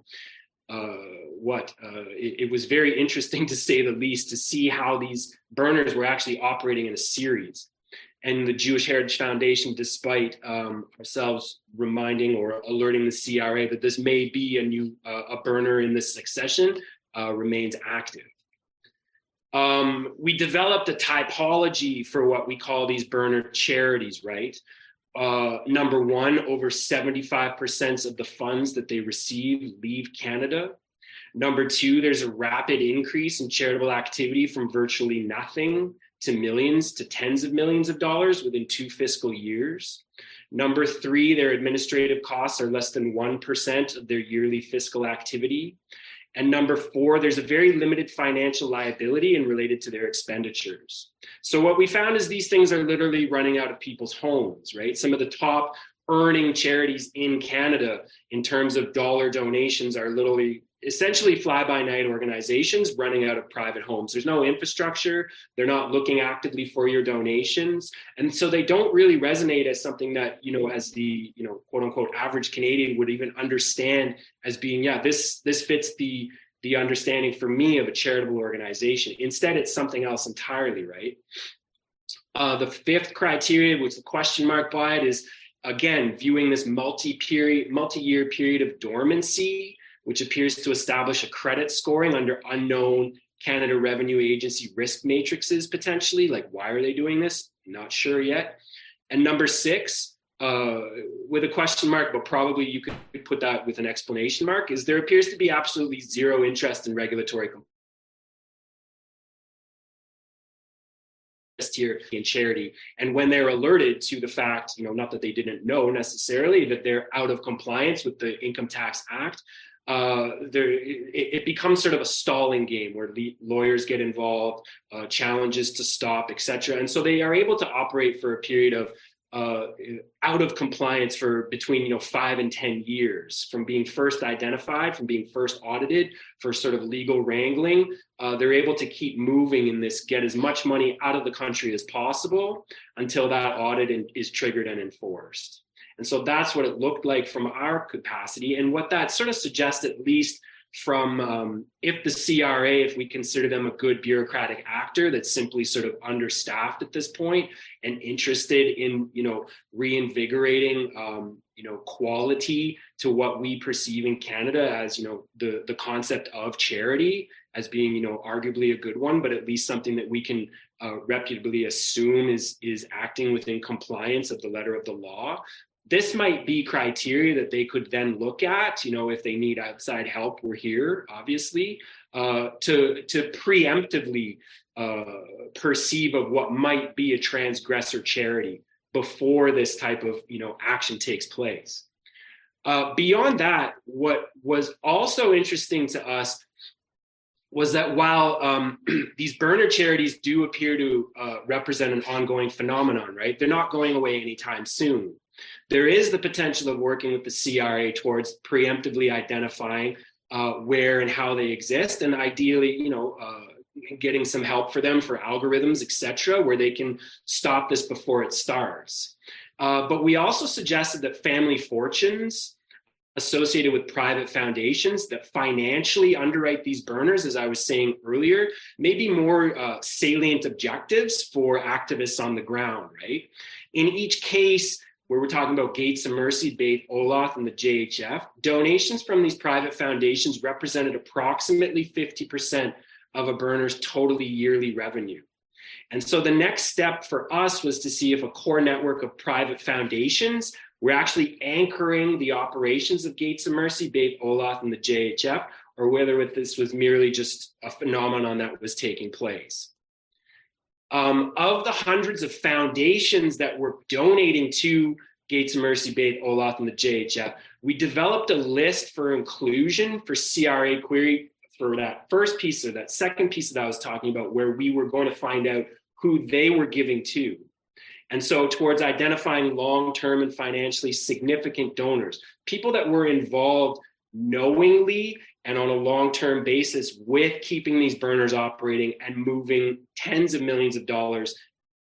it was very interesting, to say the least, to see how these burners were actually operating in a series. And the Jewish Heritage Foundation, despite ourselves reminding or alerting the CRA that this may be a burner in this succession, remains active. We developed a typology for what we call these burner charities, right? Number one, over 75% of the funds that they receive leave Canada. Number two, there's a rapid increase in charitable activity from virtually nothing to millions to tens of millions of dollars within 2 fiscal years. Number three, their administrative costs are less than 1% of their yearly fiscal activity. And number four, there's a very limited financial liability and related to their expenditures. So what we found is these things are literally running out of people's homes, right? Some of the top earning charities in Canada in terms of dollar donations are literally essentially fly-by-night organizations running out of private homes. There's no infrastructure. They're not looking actively for your donations. And so they don't really resonate as something that, as the, quote unquote, average Canadian would even understand as being, this fits the understanding for me of a charitable organization. Instead, it's something else entirely, right? The fifth criteria with the question mark by it is, again, viewing this multi-year period of dormancy, which appears to establish a credit scoring under unknown Canada Revenue Agency risk matrices potentially. Like, why are they doing this? Not sure yet. And number six, with a question mark, but probably you could put that with an explanation mark, is there appears to be absolutely zero interest in regulatory compliance here in charity. And when they're alerted to the fact, not that they didn't know necessarily, that they're out of compliance with the Income Tax Act, it becomes sort of a stalling game where the lawyers get involved, challenges to stop, etc. And so they are able to operate for a period of out of compliance for between 5 and 10 years, from being first identified, from being first audited for sort of legal wrangling. They're able to keep moving in this, get as much money out of the country as possible until that audit is triggered and enforced. And so that's what it looked like from our capacity. And what that sort of suggests, at least from if the CRA, if we consider them a good bureaucratic actor that's simply sort of understaffed at this point and interested in, reinvigorating, quality to what we perceive in Canada as, the concept of charity as being, arguably a good one, but at least something that we can reputably assume is acting within compliance of the letter of the law. This might be criteria that they could then look at, if they need outside help, we're here, obviously, to preemptively perceive of what might be a transgressor charity before this type of, action takes place. Beyond that, what was also interesting to us was that while these burner charities do appear to represent an ongoing phenomenon, right? They're not going away anytime soon. There is the potential of working with the CRA towards preemptively identifying where and how they exist, and ideally, getting some help for them for algorithms, et cetera, where they can stop this before it starts. But we also suggested that family fortunes associated with private foundations that financially underwrite these burners, as I was saying earlier, may be more salient objectives for activists on the ground, right? In each case, where we're talking about Gates of Mercy, Beit Olath, and the JHF, donations from these private foundations represented approximately 50% of a burner's total yearly revenue. And so the next step for us was to see if a core network of private foundations were actually anchoring the operations of Gates of Mercy, Beit Olath, and the JHF, or whether this was merely just a phenomenon that was taking place. Of the hundreds of foundations that were donating to Gates of Mercy, Beit Olath, and the JHF, we developed a list for inclusion for CRA query for that first piece or that second piece that I was talking about, where we were going to find out who they were giving to. And so towards identifying long-term and financially significant donors, people that were involved knowingly and on a long-term basis with keeping these burners operating and moving tens of millions of dollars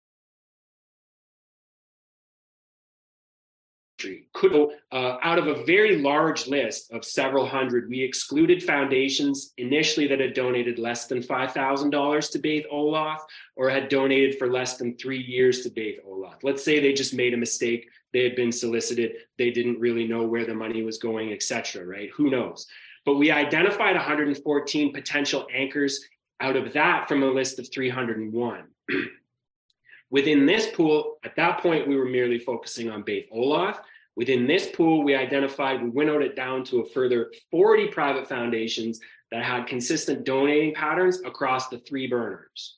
could go out of a very large list of several hundred. We excluded foundations initially that had donated less than $5,000 to Beit Olof or had donated for less than 3 years to Beit Olof. Let's say they just made a mistake. They had been solicited. They didn't really know where the money was going, etc. Right? Who knows? But we identified 114 potential anchors out of that from a list of 301. Within this pool, at that point, we were merely focusing on Beit Olof. Within this pool, we winnowed it down to a further 40 private foundations that had consistent donating patterns across the 3 burners.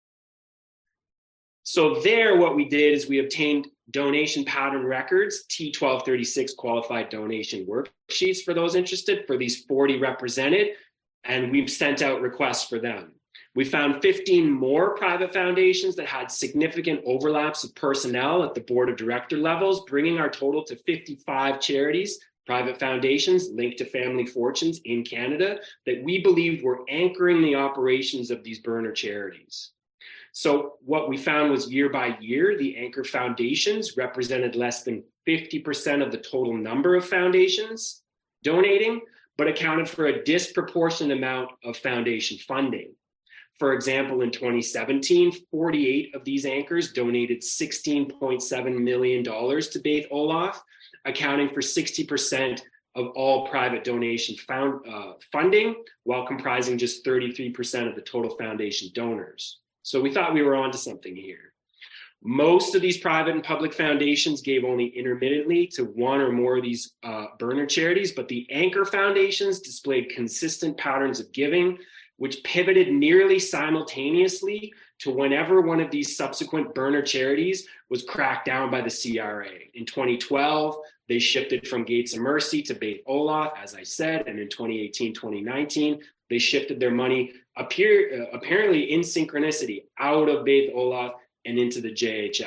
So there, what we did is we obtained donation pattern records, T1236 qualified donation worksheets for those interested, for these 40 represented, and we've sent out requests for them. We found 15 more private foundations that had significant overlaps of personnel at the board of director levels, bringing our total to 55 charities, private foundations linked to family fortunes in Canada that we believed were anchoring the operations of these burner charities. So what we found was year by year, the anchor foundations represented less than 50% of the total number of foundations donating, but accounted for a disproportionate amount of foundation funding. For example, in 2017, 48 of these anchors donated $16.7 million to Beit Olof, accounting for 60% of all private donation funding, while comprising just 33% of the total foundation donors. So we thought we were onto something here. Most of these private and public foundations gave only intermittently to one or more of these burner charities, but the anchor foundations displayed consistent patterns of giving, which pivoted nearly simultaneously to whenever one of these subsequent burner charities was cracked down by the CRA. In 2012, they shifted from Gates of Mercy to Beit Olof, as I said, and in 2018, 2019, they shifted their money apparently in synchronicity out of Beit Olof and into the JHF.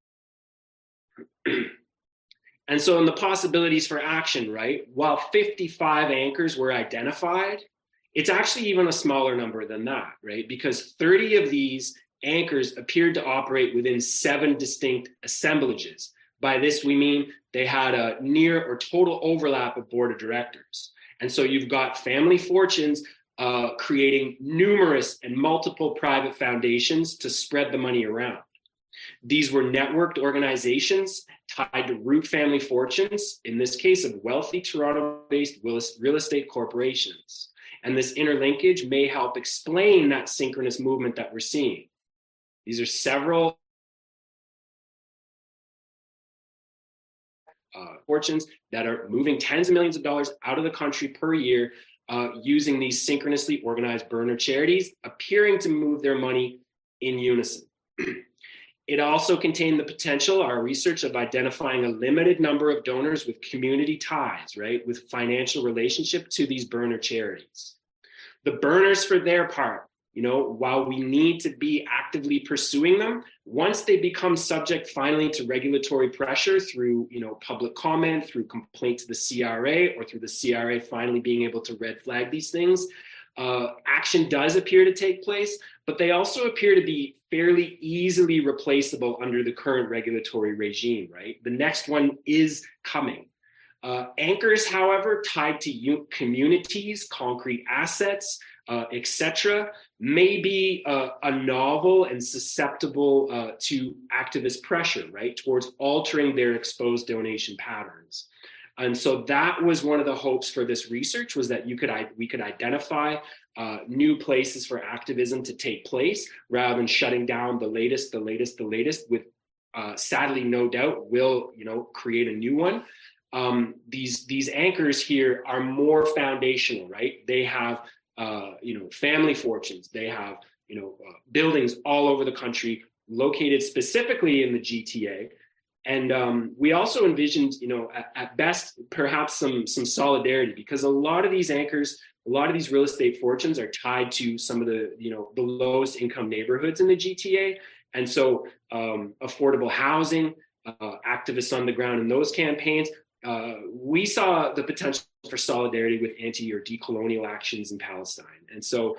And so in the possibilities for action, right, while 55 anchors were identified, it's actually even a smaller number than that, right? Because 30 of these anchors appeared to operate within 7 distinct assemblages. By this, we mean they had a near or total overlap of board of directors. And so you've got family fortunes creating numerous and multiple private foundations to spread the money around. These were networked organizations tied to root family fortunes, in this case of wealthy Toronto-based real estate corporations. And this interlinkage may help explain that synchronous movement that we're seeing. These are several fortunes that are moving tens of millions of dollars out of the country per year using these synchronously organized burner charities, appearing to move their money in unison. It also contained the potential, our research, of identifying a limited number of donors with community ties, right, with financial relationship to these burner charities. The burners, for their part, you know, while we need to be actively pursuing them, once they become subject finally to regulatory pressure through, you know, public comment, through complaint to the CRA, or through the CRA finally being able to red flag these things, action does appear to take place, but they also appear to be fairly easily replaceable under the current regulatory regime, right? The next one is coming. Anchors, however, tied to communities, concrete assets, etc., may be a novel and susceptible to activist pressure, right, towards altering their exposed donation patterns. And so that was one of the hopes for this research, was that we could identify new places for activism to take place, rather than shutting down the latest, with sadly, no doubt, will, you know, create a new one. These anchors here are more foundational, right? They have you know, family fortunes. They have, you know, buildings all over the country, located specifically in the GTA. And we also envisioned, you know, at best, perhaps some solidarity, because a lot of these anchors, a lot of these real estate fortunes are tied to some of the, you know, the lowest income neighborhoods in the GTA. And so affordable housing, activists on the ground in those campaigns we saw the potential for solidarity with anti or decolonial actions in Palestine. And so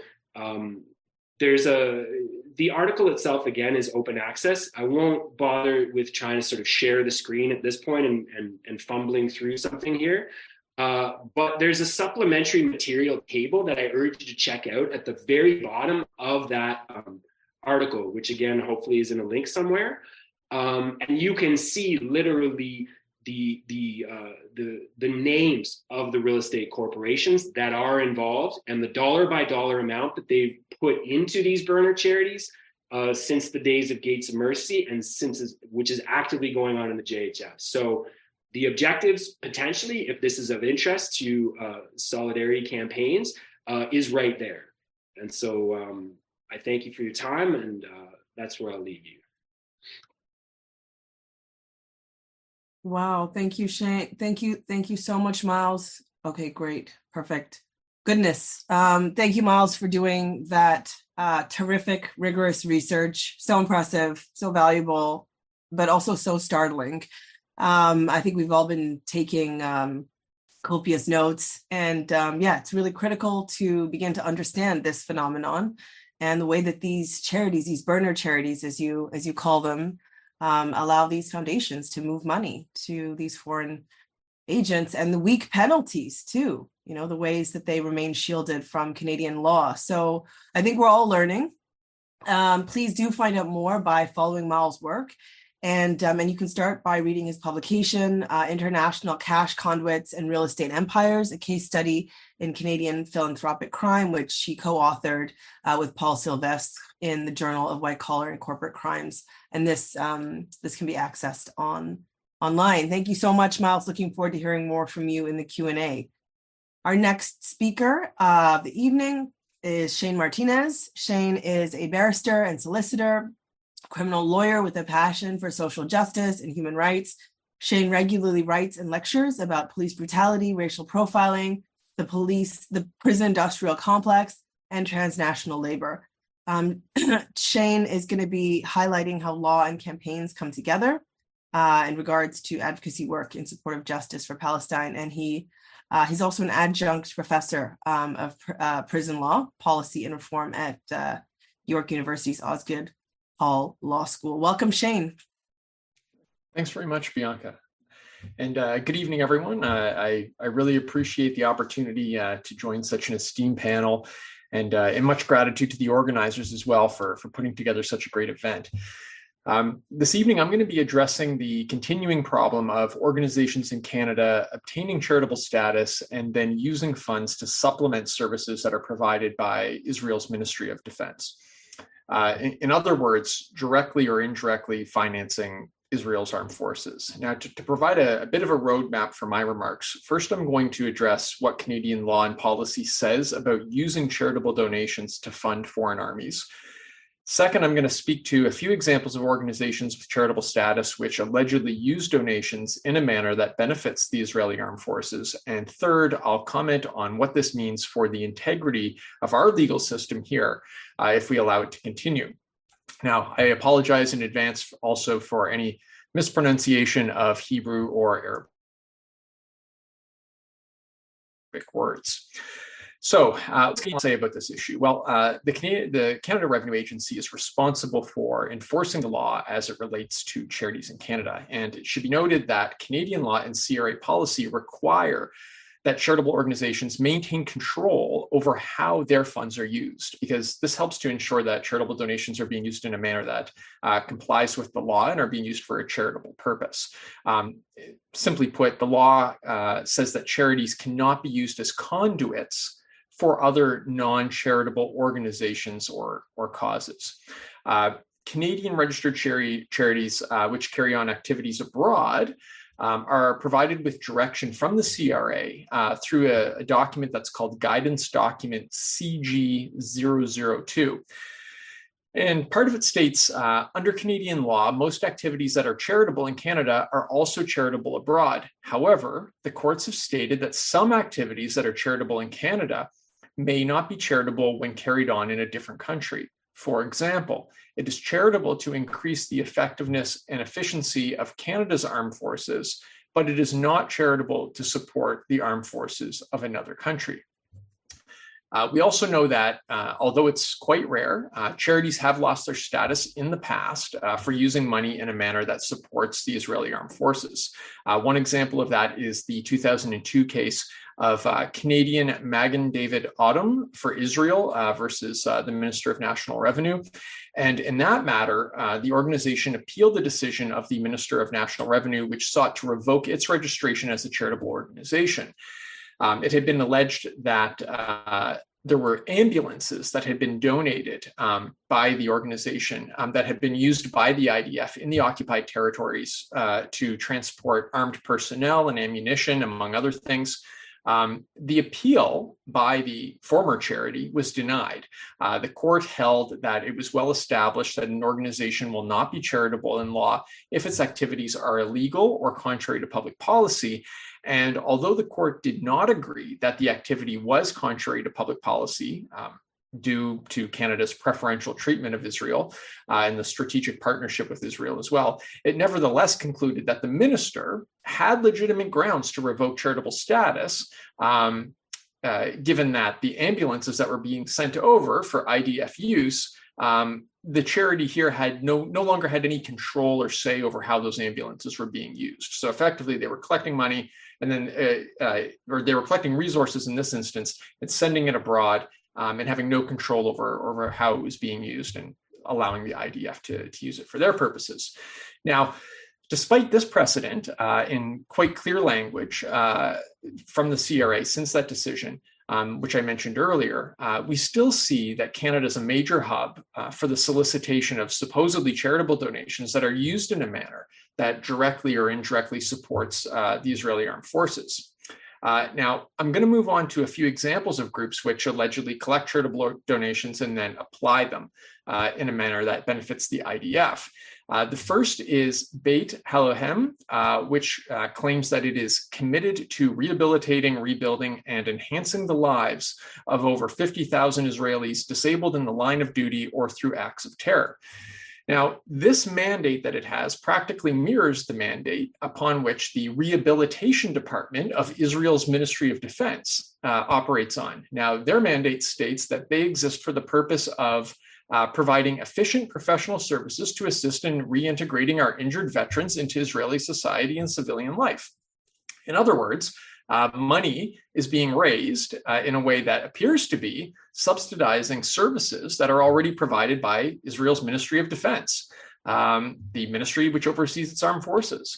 the article itself, again, is open access. I won't bother with trying to sort of share the screen at this point and fumbling through something here. But there's a supplementary material table that I urge you to check out at the very bottom of that article, which again, hopefully is in a link somewhere. And you can see literally the names of the real estate corporations that are involved and the dollar by dollar amount that they've put into these burner charities since the days of Gates of Mercy and which is actively going on in the JHF. So the objectives, potentially, if this is of interest to solidarity campaigns, is right there. And so I thank you for your time, and that's where I'll leave you. Wow. Thank you, Shane. Thank you so much, Miles. Okay, great. Perfect. Goodness. Thank you, Miles, for doing that terrific, rigorous research. So impressive, so valuable, but also so startling. I think we've all been taking copious notes, and it's really critical to begin to understand this phenomenon and the way that these charities, these burner charities, as you call them, allow these foundations to move money to these foreign agents, and the weak penalties too, the ways that they remain shielded from Canadian law. So I think we're all learning. Please do find out more by following Miles' work. And you can start by reading his publication, International Cash Conduits and Real Estate Empires, a case study in Canadian philanthropic crime, which he co-authored with Paul Sylvestre in the Journal of White Collar and Corporate Crimes. And this can be accessed online. Thank you so much, Miles. Looking forward to hearing more from you in the Q&A. Our next speaker of the evening is Shane Martinez. Shane is a barrister and solicitor, criminal lawyer with a passion for social justice and human rights. Shane regularly writes and lectures about police brutality, racial profiling, the prison industrial complex, and transnational labor. Shane is going to be highlighting how law and campaigns come together in regards to advocacy work in support of justice for Palestine. And he's also an adjunct professor of prison law, policy, and reform at York University's Osgoode Hall Law School. Welcome, Shane. Thanks very much, Bianca. And good evening, everyone. I really appreciate the opportunity to join such an esteemed panel, and much gratitude to the organizers as well for putting together such a great event. This evening, I'm going to be addressing the continuing problem of organizations in Canada obtaining charitable status and then using funds to supplement services that are provided by Israel's Ministry of Defense. In other words, directly or indirectly financing Israel's armed forces. Now, to provide a bit of a roadmap for my remarks, first I'm going to address what Canadian law and policy says about using charitable donations to fund foreign armies. Second, I'm going to speak to a few examples of organizations with charitable status which allegedly use donations in a manner that benefits the Israeli armed forces. And third, I'll comment on what this means for the integrity of our legal system here if we allow it to continue. Now, I apologize in advance also for any mispronunciation of Hebrew or Arabic words. So what can I say about this issue? Well, the Canada Revenue Agency is responsible for enforcing the law as it relates to charities in Canada. And it should be noted that Canadian law and CRA policy require that charitable organizations maintain control over how their funds are used, because this helps to ensure that charitable donations are being used in a manner that complies with the law and are being used for a charitable purpose. Simply put, the law says that charities cannot be used as conduits for other non-charitable organizations or causes. Canadian registered charities which carry on activities abroad are provided with direction from the CRA through a document that's called Guidance Document CG002. And part of it states, under Canadian law, most activities that are charitable in Canada are also charitable abroad. However, the courts have stated that some activities that are charitable in Canada may not be charitable when carried on in a different country. For example, it is charitable to increase the effectiveness and efficiency of Canada's armed forces, but it is not charitable to support the armed forces of another country. We also know that although it's quite rare, charities have lost their status in the past for using money in a manner that supports the Israeli armed forces. One example of that is the 2002 case of Canadian Magen David Adom for Israel versus the Minister of National Revenue. And in that matter, the organization appealed the decision of the Minister of National Revenue, which sought to revoke its registration as a charitable organization. It had been alleged that there were ambulances that had been donated by the organization that had been used by the IDF in the occupied territories to transport armed personnel and ammunition, among other things. The appeal by the former charity was denied. The court held that it was well established that an organization will not be charitable in law if its activities are illegal or contrary to public policy. And although the court did not agree that the activity was contrary to public policy, due to Canada's preferential treatment of Israel and the strategic partnership with Israel as well, it nevertheless concluded that the minister had legitimate grounds to revoke charitable status, given that the ambulances that were being sent over for IDF use, the charity here had no longer had any control or say over how those ambulances were being used. So effectively, they were collecting money and then, or they were collecting resources in this instance and sending it abroad, and having no control over how it was being used and allowing the IDF to use it for their purposes. Now, despite this precedent, in quite clear language from the CRA since that decision, which I mentioned earlier, we still see that Canada is a major hub for the solicitation of supposedly charitable donations that are used in a manner that directly or indirectly supports the Israeli armed forces. Now, I'm going to move on to a few examples of groups which allegedly collect charitable donations and then apply them in a manner that benefits the IDF. The first is Beit Halohem, which claims that it is committed to rehabilitating, rebuilding, and enhancing the lives of over 50,000 Israelis disabled in the line of duty or through acts of terror. Now, this mandate that it has practically mirrors the mandate upon which the Rehabilitation Department of Israel's Ministry of Defense operates on. Now, their mandate states that they exist for the purpose of providing efficient professional services to assist in reintegrating our injured veterans into Israeli society and civilian life. In other words, money is being raised in a way that appears to be subsidizing services that are already provided by Israel's Ministry of Defense, the ministry which oversees its armed forces.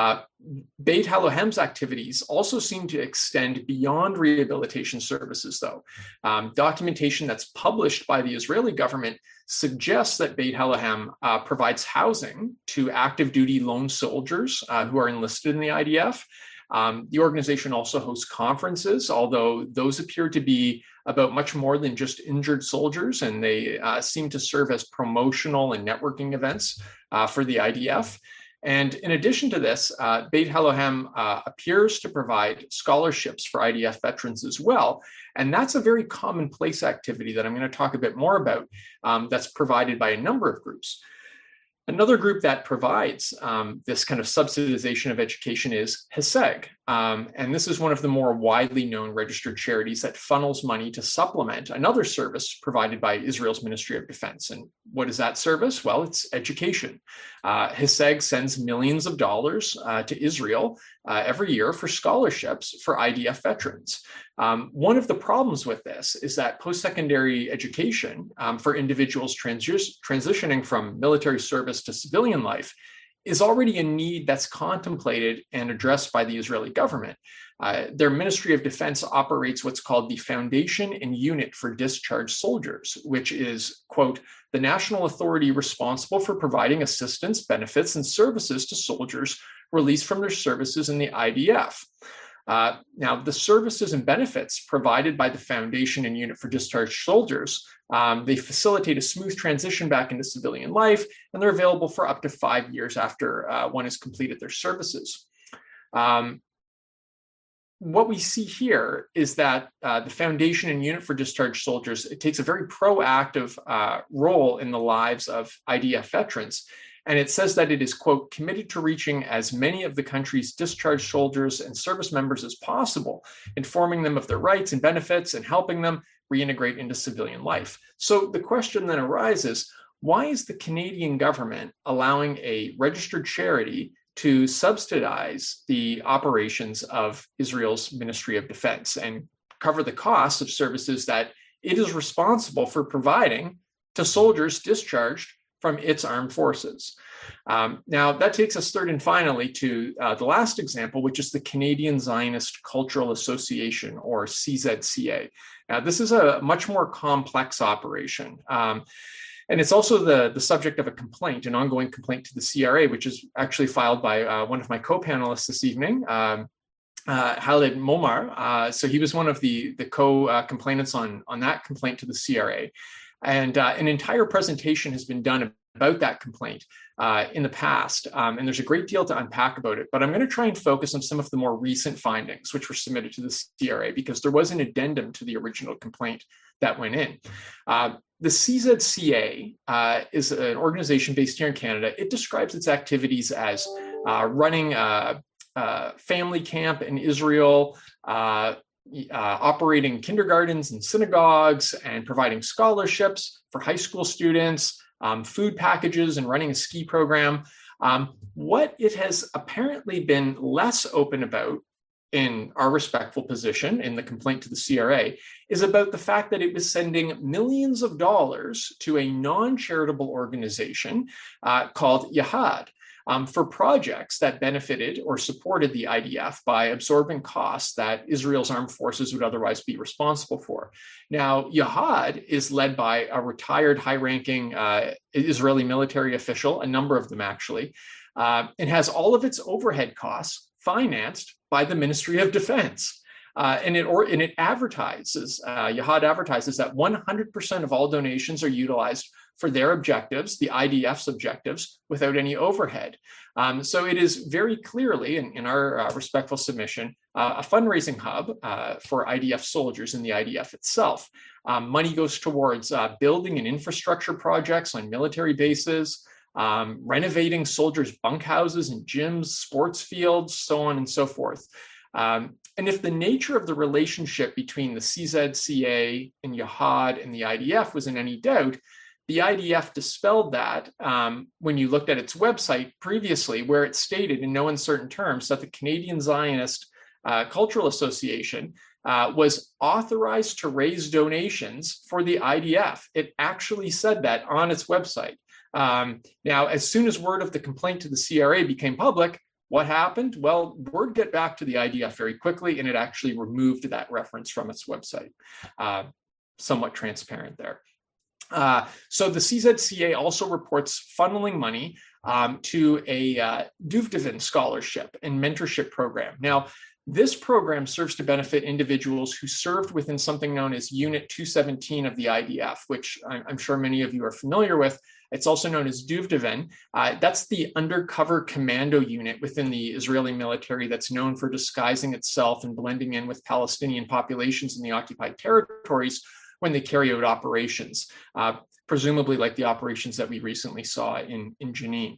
Beit Halohem's activities also seem to extend beyond rehabilitation services, though. Documentation that's published by the Israeli government suggests that Beit Halohem provides housing to active duty lone soldiers who are enlisted in the IDF. The organization also hosts conferences, although those appear to be about much more than just injured soldiers, and they seem to serve as promotional and networking events for the IDF. And in addition to this, Beit Halohem appears to provide scholarships for IDF veterans as well. And that's a very commonplace activity that I'm going to talk a bit more about that's provided by a number of groups. Another group that provides this kind of subsidization of education is Heseg. And this is one of the more widely known registered charities that funnels money to supplement another service provided by Israel's Ministry of Defense. And what is that service? Well, it's education. Heseg sends millions of dollars to Israel every year for scholarships for IDF veterans. One of the problems with this is that post-secondary education for individuals transitioning from military service to civilian life is already a need that's contemplated and addressed by the Israeli government. Their Ministry of Defense operates what's called the Foundation and Unit for Discharged Soldiers, which is, quote, the national authority responsible for providing assistance, benefits, and services to soldiers released from their services in the IDF. Now, the services and benefits provided by the Foundation and Unit for Discharged Soldiers, they facilitate a smooth transition back into civilian life, and they're available for up to 5 years after one has completed their services. What we see here is that the Foundation and Unit for Discharged Soldiers, it takes a very proactive role in the lives of IDF veterans. And it says that it is, quote, committed to reaching as many of the country's discharged soldiers and service members as possible, informing them of their rights and benefits and helping them reintegrate into civilian life. So the question then arises, why is the Canadian government allowing a registered charity to subsidize the operations of Israel's Ministry of Defense and cover the costs of services that it is responsible for providing to soldiers discharged from its armed forces? Now, that takes us third and finally to the last example, which is the Canadian Zionist Cultural Association, or CZCA. Now, this is a much more complex operation. And it's also the subject of a complaint, an ongoing complaint to the CRA, which is actually filed by one of my co-panelists this evening, Khalid Momar. So he was one of the co-complainants on that complaint to the CRA. And an entire presentation has been done about that complaint in the past. And there's a great deal to unpack about it, but I'm going to try and focus on some of the more recent findings, which were submitted to the CRA, because there was an addendum to the original complaint that went in. The CZCA is an organization based here in Canada. It describes its activities as running a family camp in Israel, operating kindergartens and synagogues, and providing scholarships for high school students, food packages, and running a ski program. What it has apparently been less open about in our respectful position in the complaint to the CRA is about the fact that it was sending millions of dollars to a non-charitable organization called Yahad for projects that benefited or supported the IDF by absorbing costs that Israel's armed forces would otherwise be responsible for. Now, Yahad is led by a retired high-ranking Israeli military official, a number of them actually, and has all of its overhead costs financed by the Ministry of Defense. And it advertises, Yahad advertises that 100% of all donations are utilized for their objectives, the IDF's objectives, without any overhead. So it is very clearly, in our respectful submission, a fundraising hub for IDF soldiers and the IDF itself. Money goes towards building and infrastructure projects on military bases, renovating soldiers' bunkhouses and gyms, sports fields, so on and so forth. And if the nature of the relationship between the CZCA and Yahad and the IDF was in any doubt, the IDF dispelled that when you looked at its website previously, where it stated in no uncertain terms that the Canadian Zionist Cultural Association was authorized to raise donations for the IDF. It actually said that on its website. Now, as soon as word of the complaint to the CRA became public, what happened? Well, word got back to the IDF very quickly, and it actually removed that reference from its website. Somewhat transparent there. So the CZCA also reports funneling money to a Duvdevin scholarship and mentorship program. Now, this program serves to benefit individuals who served within something known as Unit 217 of the IDF, which I'm sure many of you are familiar with. It's also known as Duvdevin. That's the undercover commando unit within the Israeli military that's known for disguising itself and blending in with Palestinian populations in the occupied territories when they carry out operations, presumably like the operations that we recently saw in Jenin.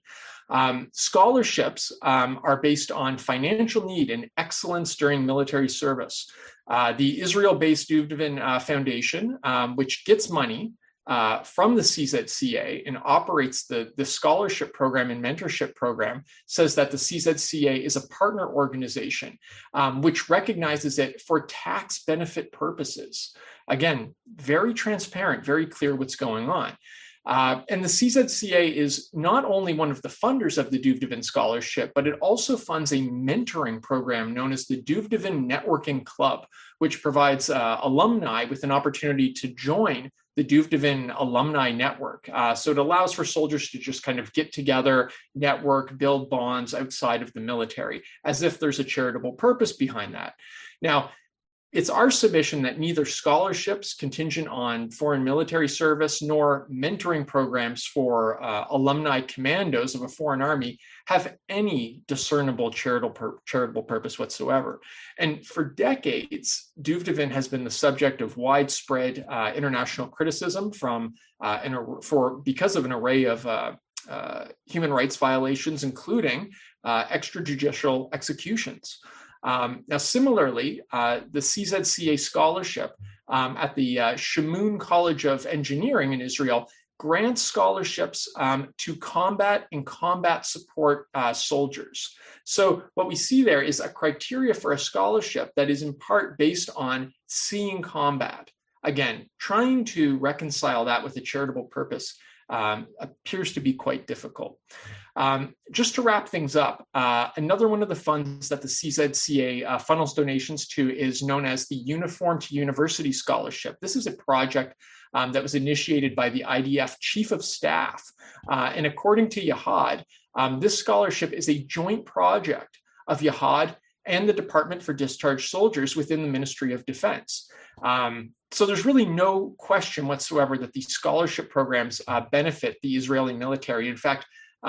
Scholarships are based on financial need and excellence during military service. The Israel-based Duvdevin Foundation, which gets money from the CZCA and operates the scholarship program and mentorship program, says that the CZCA is a partner organization, which recognizes it for tax benefit purposes. Again, very transparent, very clear what's going on. And the CZCA is not only one of the funders of the Duvdevin Scholarship, but it also funds a mentoring program known as the Duvdevin Networking Club, which provides alumni with an opportunity to join the Duvdevin Alumni Network. So it allows for soldiers to just kind of get together, network, build bonds outside of the military, as if there's a charitable purpose behind that. Now, it's our submission that neither scholarships contingent on foreign military service nor mentoring programs for alumni commandos of a foreign army have any discernible charitable purpose whatsoever. And for decades, Duvdevin has been the subject of widespread international criticism from because of an array of human rights violations, including extrajudicial executions. Now, similarly, the CZCA scholarship at the Shamoun College of Engineering in Israel grants scholarships to combat and combat support soldiers. So what we see there is a criteria for a scholarship that is in part based on seeing combat. Again, trying to reconcile that with a charitable purpose appears to be quite difficult. Just to wrap things up, another one of the funds that the CZCA funnels donations to is known as the Uniform to University Scholarship. This is a project that was initiated by the IDF Chief of Staff. And according to Yahad, this scholarship is a joint project of Yahad and the Department for Discharged Soldiers within the Ministry of Defense. So there's really no question whatsoever that these scholarship programs benefit the Israeli military. In fact,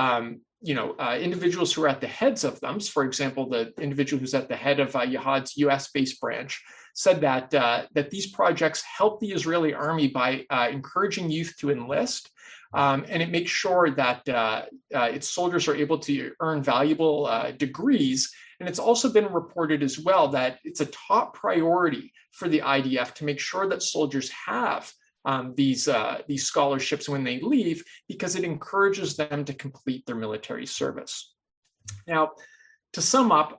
individuals who are at the heads of them, for example, the individual who's at the head of Yahad's US-based branch, said that these projects help the Israeli army by encouraging youth to enlist, and it makes sure that its soldiers are able to earn valuable degrees. And it's also been reported as well that it's a top priority for the IDF to make sure that soldiers have these scholarships when they leave, because it encourages them to complete their military service. Now, to sum up,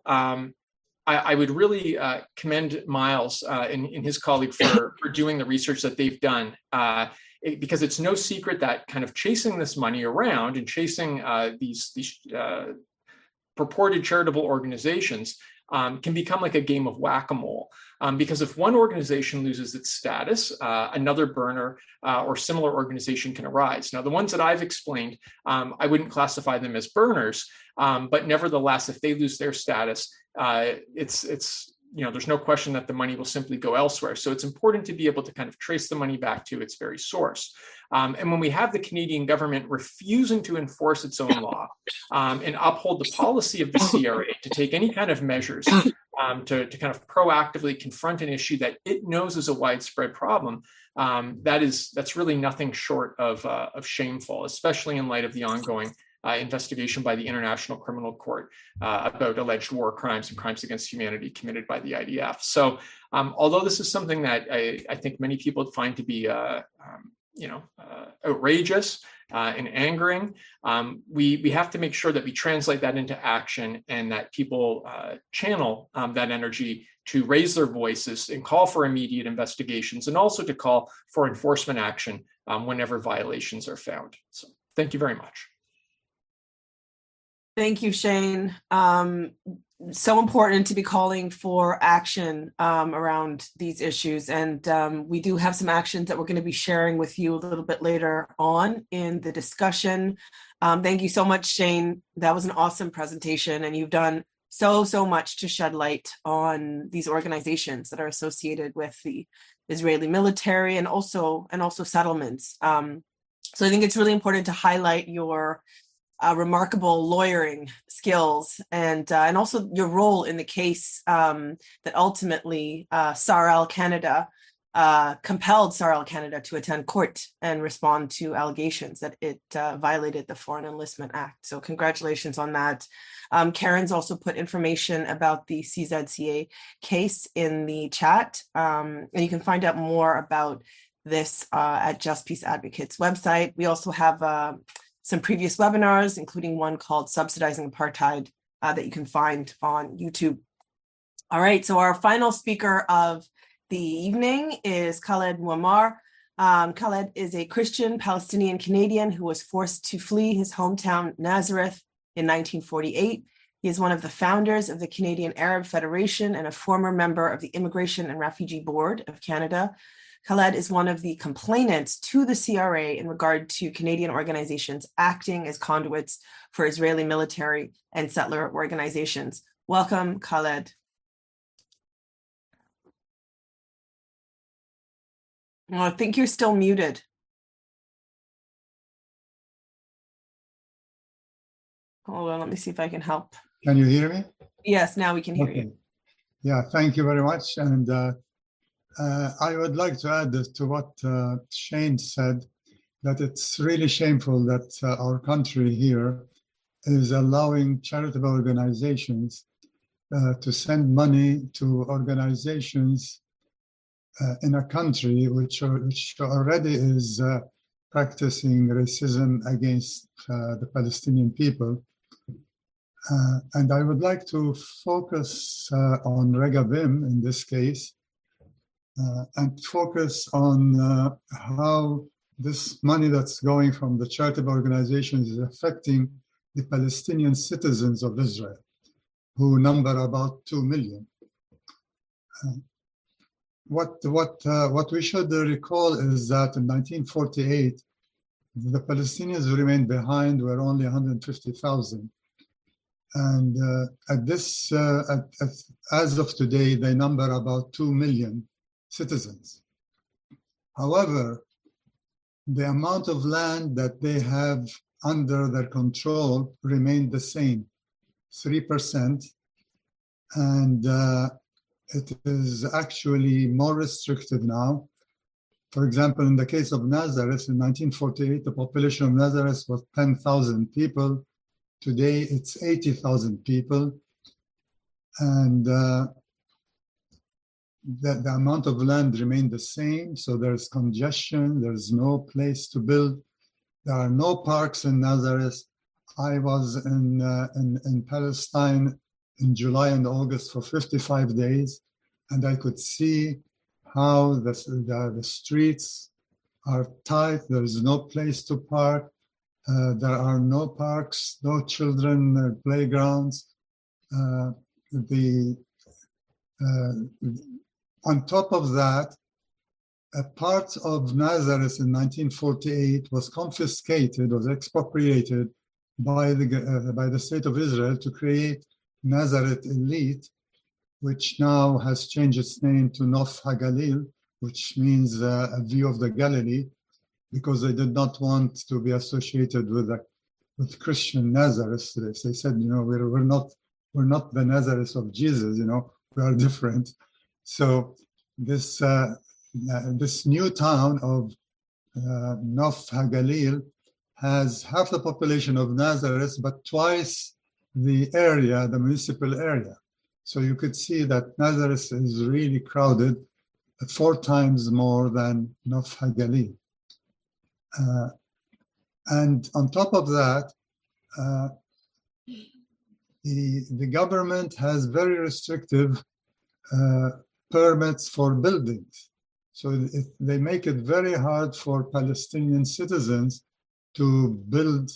I would really commend Miles and his colleague for doing the research that they've done, because it's no secret that kind of chasing this money around and chasing these purported charitable organizations can become like a game of whack-a-mole. Because if one organization loses its status, another burner or similar organization can arise. Now, the ones that I've explained, I wouldn't classify them as burners, but nevertheless, if they lose their status, there's no question that the money will simply go elsewhere. So it's important to be able to kind of trace the money back to its very source. And when we have the Canadian government refusing to enforce its own law and uphold the policy of the CRA to take any kind of measures to kind of proactively confront an issue that it knows is a widespread problem, that's really nothing short of shameful, especially in light of the ongoing investigation by the International Criminal Court about alleged war crimes and crimes against humanity committed by the IDF. So although this is something that I think many people find to be outrageous and angering, we have to make sure that we translate that into action and that people channel that energy to raise their voices and call for immediate investigations, and also to call for enforcement action whenever violations are found. So thank you very much. Thank you, Shane. So important to be calling for action around these issues. And we do have some actions that we're going to be sharing with you a little bit later on in the discussion. Thank you so much, Shane. That was an awesome presentation, and you've done so much to shed light on these organizations that are associated with the Israeli military and also settlements. So I think it's really important to highlight your remarkable lawyering skills and also your role in the case that ultimately Sarel Canada compelled Sarel Canada to attend court and respond to allegations that it violated the Foreign Enlistment Act. So congratulations on that. Karen's also put information about the CZCA case in the chat, and you can find out more about this at Just Peace Advocates website. We also have some previous webinars, including one called Subsidizing Apartheid that you can find on YouTube. All right, so our final speaker of the evening is Khaled Muammar. Khaled is a Christian Palestinian Canadian who was forced to flee his hometown Nazareth in 1948. He is one of the founders of the Canadian Arab Federation and a former member of the Immigration and Refugee Board of Canada. Khaled is one of the complainants to the CRA in regard to Canadian organizations acting as conduits for Israeli military and settler organizations. Welcome, Khaled. Oh, I think you're still muted. Hold on, let me see if I can help. Can you hear me? Yes, now we can hear you. Yeah, thank you very much. And I would like to add to what Shane said. that it's really shameful that our country here is allowing charitable organizations to send money to organizations in a country which already is practicing racism against the Palestinian people. And I would like to focus on Regabim in this case, and focus on how this money that's going from the charitable organizations is affecting the Palestinian citizens of Israel, who number about 2 million. What we should recall is that in 1948, the Palestinians who remained behind were only 150,000. And as of today, they number about 2 million citizens. However, the amount of land that they have under their control remained the same, 3%. And it is actually more restricted now. For example, in the case of Nazareth, in 1948, the population of Nazareth was 10,000 people. Today, it's 80,000 people. And the amount of land remained the same. So there's congestion, there's no place to build. There are no parks in Nazareth. I was in Palestine in July and August for 55 days, and I could see how the streets are tight. There's no place to park. There are no parks, no children playgrounds. On top of that, a part of Nazareth in 1948 was confiscated, was expropriated by the state of Israel to create Nazareth Elite, which now has changed its name to Nof HaGalil, which means a view of the Galilee, because they did not want to be associated with Christian Nazareth. They said, we're not the Nazareth of Jesus, we are different. So this new town of Nof HaGalil has half the population of Nazareth, but twice the area, the municipal area. So you could see that Nazareth is really crowded, 4 times more than Nof HaGalil. And on top of that, the government has very restrictive permits for buildings. So they make it very hard for Palestinian citizens to build,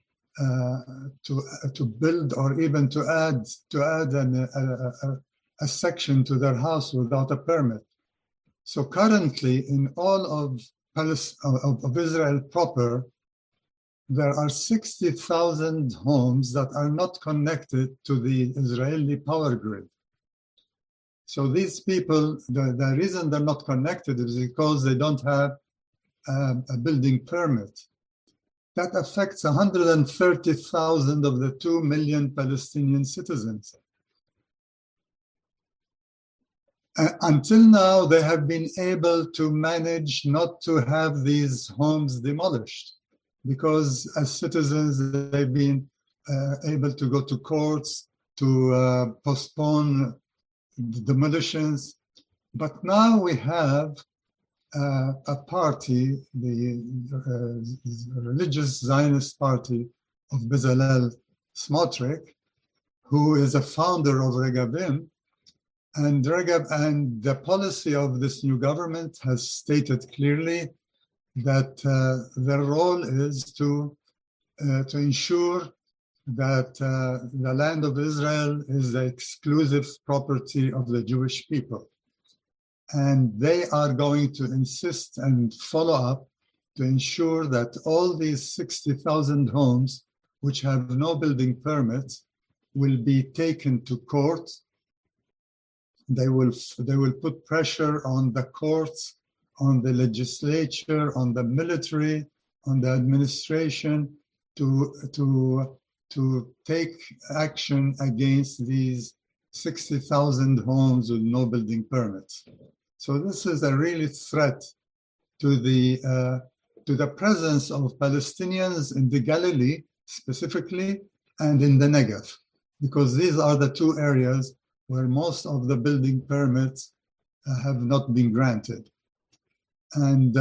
or even to add a section to their house without a permit. So currently, in all of Israel proper, there are 60,000 homes that are not connected to the Israeli power grid. So these people, the reason they're not connected is because they don't have a building permit. That affects 130,000 of the 2 million Palestinian citizens. Until now, they have been able to manage not to have these homes demolished, because as citizens, they've been able to go to courts to postpone the demolitions. But now we have a party, the religious Zionist party of Bezalel Smotrich, who is a founder of Regabim. And the policy of this new government has stated clearly that their role is to ensure that the land of Israel is the exclusive property of the Jewish people. And they are going to insist and follow up to ensure that all these 60,000 homes, which have no building permits, will be taken to court. They will put pressure on the courts, on the legislature, on the military, on the administration to take action against these 60,000 homes with no building permits. So this is a really threat to the to the presence of Palestinians in the Galilee specifically and in the Negev, because these are the two areas where most of the building permits have not been granted. And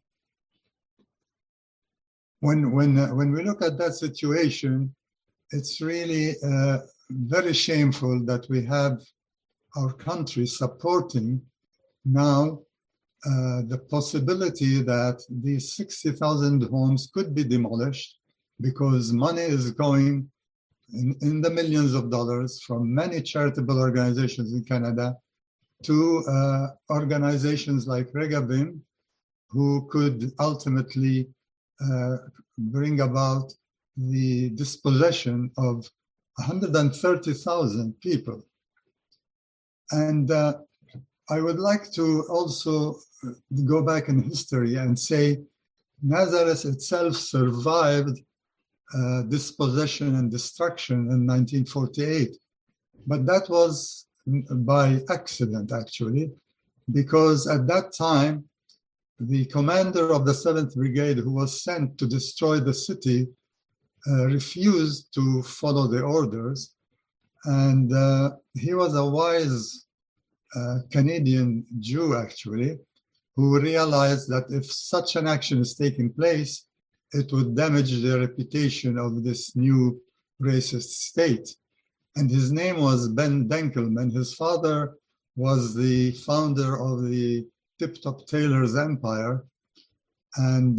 when we look at that situation, it's really very shameful that we have our country supporting now the possibility that these 60,000 homes could be demolished because money is going in the millions of dollars from many charitable organizations in Canada to organizations like Regavim, who could ultimately bring about the dispossession of 130,000 people. And I would like to also go back in history and say Nazareth itself survived dispossession and destruction in 1948. But that was by accident, actually, because at that time, the commander of the 7th Brigade, who was sent to destroy the city, refused to follow the orders. And he was a wise Canadian Jew, actually, who realized that if such an action is taking place, it would damage the reputation of this new racist state. And his name was Ben Denkelman. His father was the founder of the Tip Top Tailors Empire. And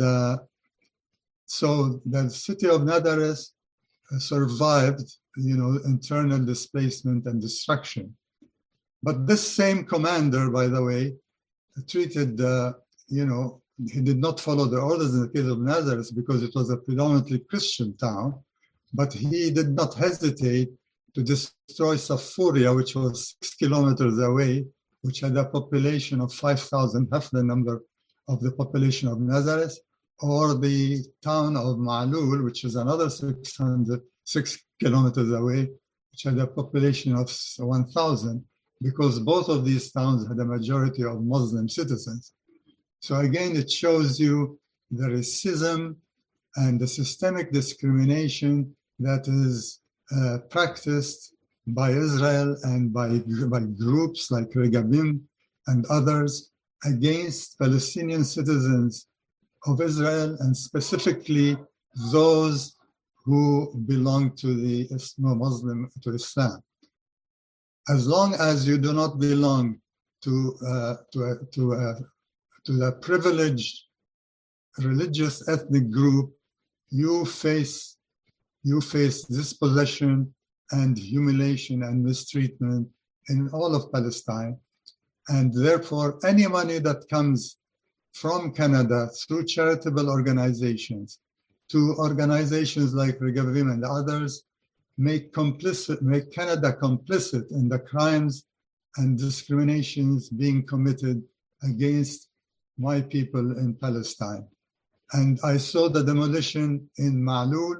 so the city of Nazareth survived, internal displacement and destruction. But this same commander, by the way, treated, he did not follow the orders in the case of Nazareth because it was a predominantly Christian town, but he did not hesitate to destroy Safuria, which was 6 kilometers away, which had a population of 5,000, half the number of the population of Nazareth, or the town of Ma'lul, which is another 6 kilometers away, which had a population of 1,000, because both of these towns had a majority of Muslim citizens. So again, it shows you the racism and the systemic discrimination that is practiced by Israel and by groups like Regavim and others against Palestinian citizens of Israel, and specifically those who belong to the Muslim, to Islam. As long as you do not belong to the privileged religious ethnic group, you face dispossession and humiliation and mistreatment in all of Palestine. And therefore, any money that comes from Canada through charitable organizations to organizations like Regavim and others make Canada complicit in the crimes and discriminations being committed against my people in Palestine. And I saw the demolition in Ma'lul.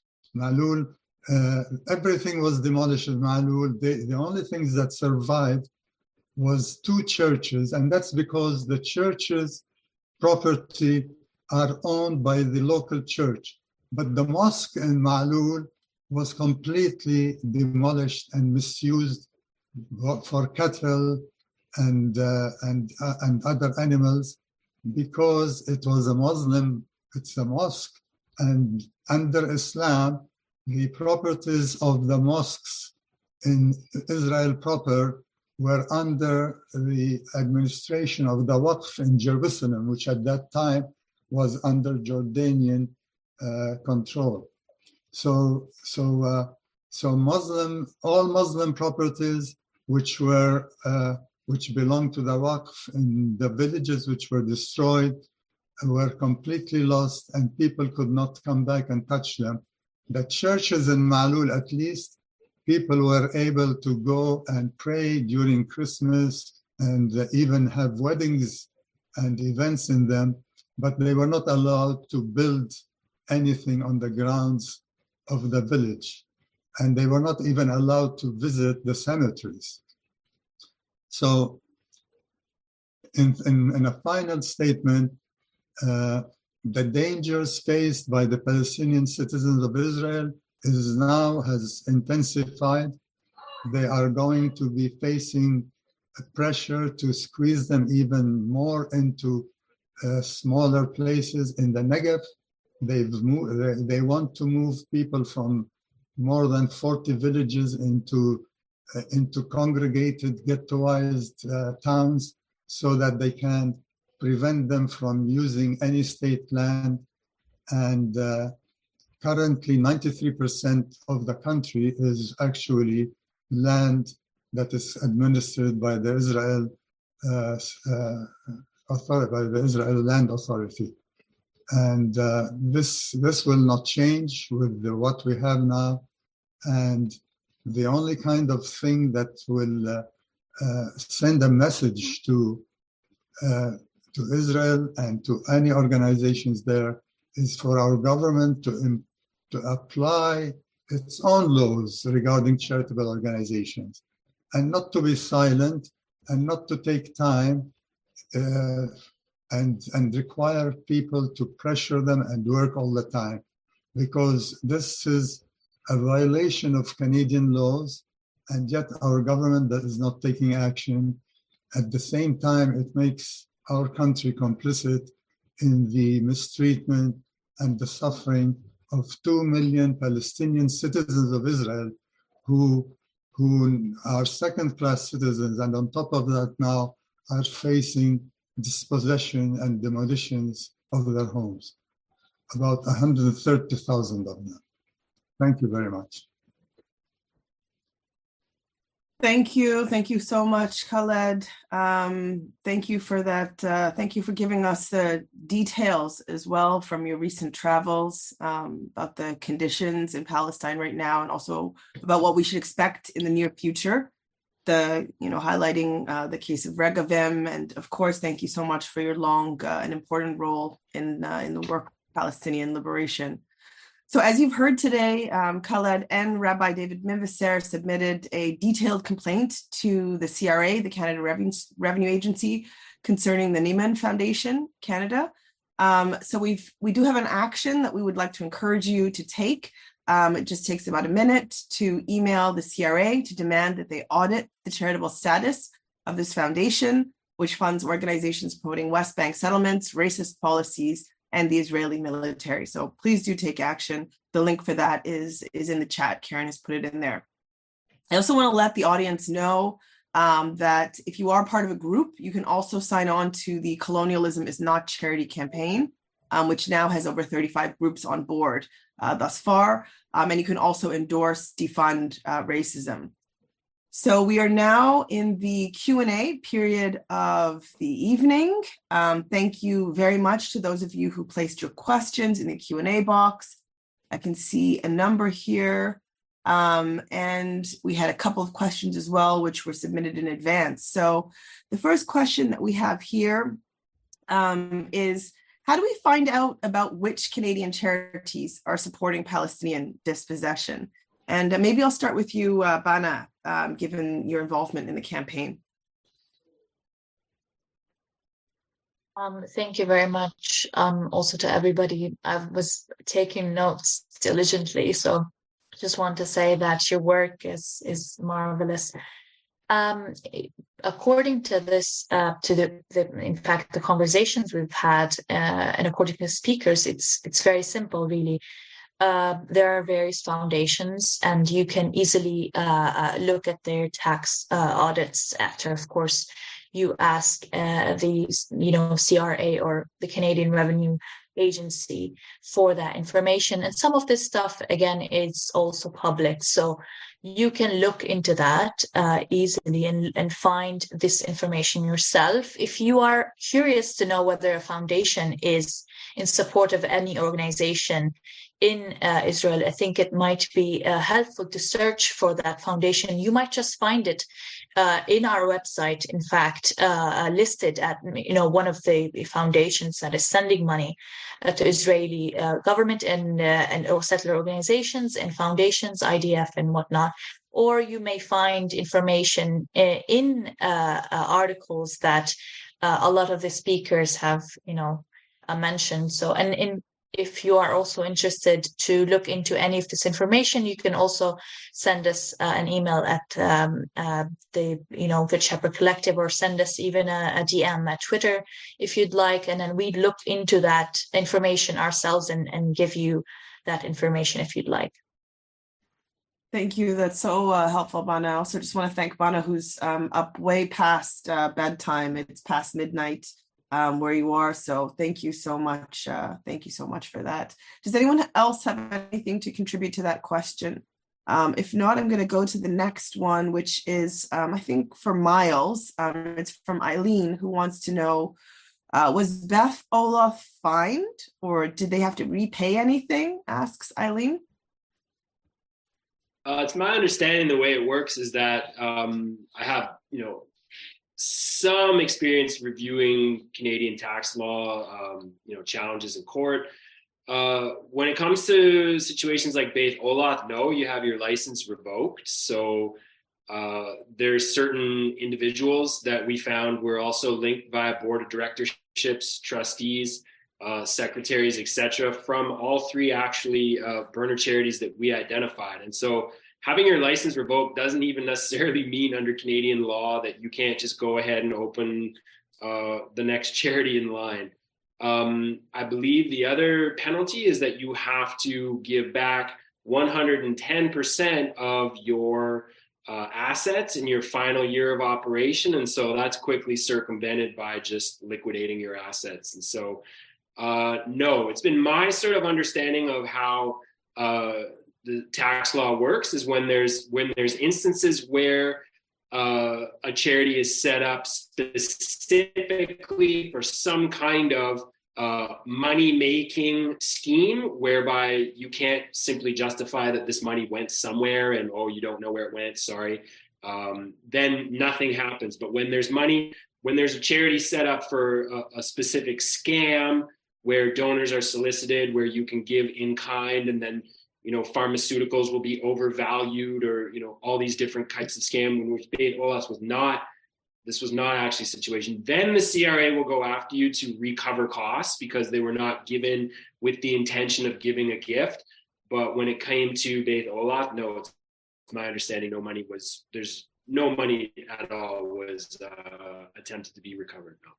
Everything was demolished in Ma'lul. The only things that survived was 2 churches, and that's because the churches' property are owned by the local church. But the mosque in Ma'lul was completely demolished and misused for cattle and other animals, because it was it's a mosque, and under Islam, the properties of the mosques in Israel proper were under the administration of the Waqf in Jerusalem, which at that time was under Jordanian control. So all Muslim properties which belonged to the Waqf in the villages which were destroyed were completely lost, and people could not come back and touch them. The churches in Ma'lul, at least, people were able to go and pray during Christmas and even have weddings and events in them, but they were not allowed to build anything on the grounds of the village. And they were not even allowed to visit the cemeteries. So in a final statement, the dangers faced by the Palestinian citizens of Israel has intensified. They are going to be facing a pressure to squeeze them even more into smaller places in the Negev. They want to move people from more than 40 villages into congregated, ghettoized towns, so that they can prevent them from using any state land. And currently 93% of the country is actually land that is administered by the Israel Land Authority. And this will not change with what we have now. And the only kind of thing that will send a message to Israel and to any organizations there is for our government to apply its own laws regarding charitable organizations, and not to be silent, and not to take time and require people to pressure them and work all the time, because this is a violation of Canadian laws, and yet our government that is not taking action. At the same time, it makes our country complicit in the mistreatment and the suffering of 2 million Palestinian citizens of Israel who are second-class citizens, and on top of that now are facing dispossession and demolitions of their homes. About 130,000 of them. Thank you very much. Thank you. Thank you so much, Khaled. Thank you for that. Thank you for giving us the details as well from your recent travels about the conditions in Palestine right now, and also about what we should expect in the near future. Highlighting the case of Regavim, and of course, thank you so much for your long and important role in the work of Palestinian liberation. So as you've heard today, Khaled and Rabbi David Miviser submitted a detailed complaint to the CRA, the Canada Revenue Agency, concerning the Nieman Foundation Canada. So we do have an action that we would like to encourage you to take. It just takes about a minute to email the CRA to demand that they audit the charitable status of this foundation, which funds organizations promoting West Bank settlements, racist policies, and the Israeli military. So please do take action. The link for that is in the chat. Karen has put it in there. I also want to let the audience know that if you are part of a group, you can also sign on to the Colonialism is Not Charity campaign, which now has over 35 groups on board thus far. And you can also endorse Defund Racism. So we are now in the Q&A period of the evening. Thank you very much to those of you who placed your questions in the Q&A box. I can see a number here. And we had a couple of questions as well, which were submitted in advance. So the first question that we have here is, how do we find out about which Canadian charities are supporting Palestinian dispossession? And maybe I'll start with you, Bana, given your involvement in the campaign. Thank you very much. Also to everybody, I was taking notes diligently, so just want to say that your work is marvelous. According to this, in fact, the conversations we've had, and according to the speakers, it's very simple, really. There are various foundations, and you can easily look at their tax audits after, of course, you ask the CRA or the Canadian Revenue Agency for that information. And some of this stuff, again, is also public, so you can look into that easily and find this information yourself. If you are curious to know whether a foundation is in support of any organization in Israel, I think it might be helpful to search for that foundation. You might just find it in our website, in fact, listed at one of the foundations that is sending money to Israeli government and settler organizations and foundations, IDF and whatnot. Or you may find information in articles that a lot of the speakers have mentioned. So, if you are also interested to look into any of this information, you can also send us an email at the Good Shepherd Collective, or send us even a DM at Twitter if you'd like, and then we look into that information ourselves and give you that information if you'd like. Thank you. That's so helpful, Bana. I also just want to thank Bana, who's up way past bedtime. It's past midnight where you are. So thank you so much. Thank you so much for that. Does anyone else have anything to contribute to that question? If not, I'm going to go to the next one, which is, I think, for Miles. It's from Eileen, who wants to know, was Beth Ola fined, or did they have to repay anything? Asks Eileen. It's my understanding the way it works is that I have, some experience reviewing Canadian tax law, challenges in court. When it comes to situations like Beit Olath, no, you have your license revoked. So there's certain individuals that we found were also linked via board of directorships, trustees, secretaries, etc., from all three actually burner charities that we identified. And so having your license revoked doesn't even necessarily mean under Canadian law that you can't just go ahead and open the next charity in line. I believe the other penalty is that you have to give back 110% of your assets in your final year of operation. And so that's quickly circumvented by just liquidating your assets. And so no, it's been my sort of understanding of how the tax law works is when there's instances where a charity is set up specifically for some kind of money-making scheme whereby you can't simply justify that this money went somewhere and, you don't know where it went, sorry, then nothing happens. But when there's a charity set up for a specific scam where donors are solicited, where you can give in kind and then pharmaceuticals will be overvalued, or all these different types of scam, which Beit Olath this was not actually a situation. Then the CRA will go after you to recover costs because they were not given with the intention of giving a gift. But when it came to Beit Olath, no, it's my understanding there's no money at all was attempted to be recovered. No.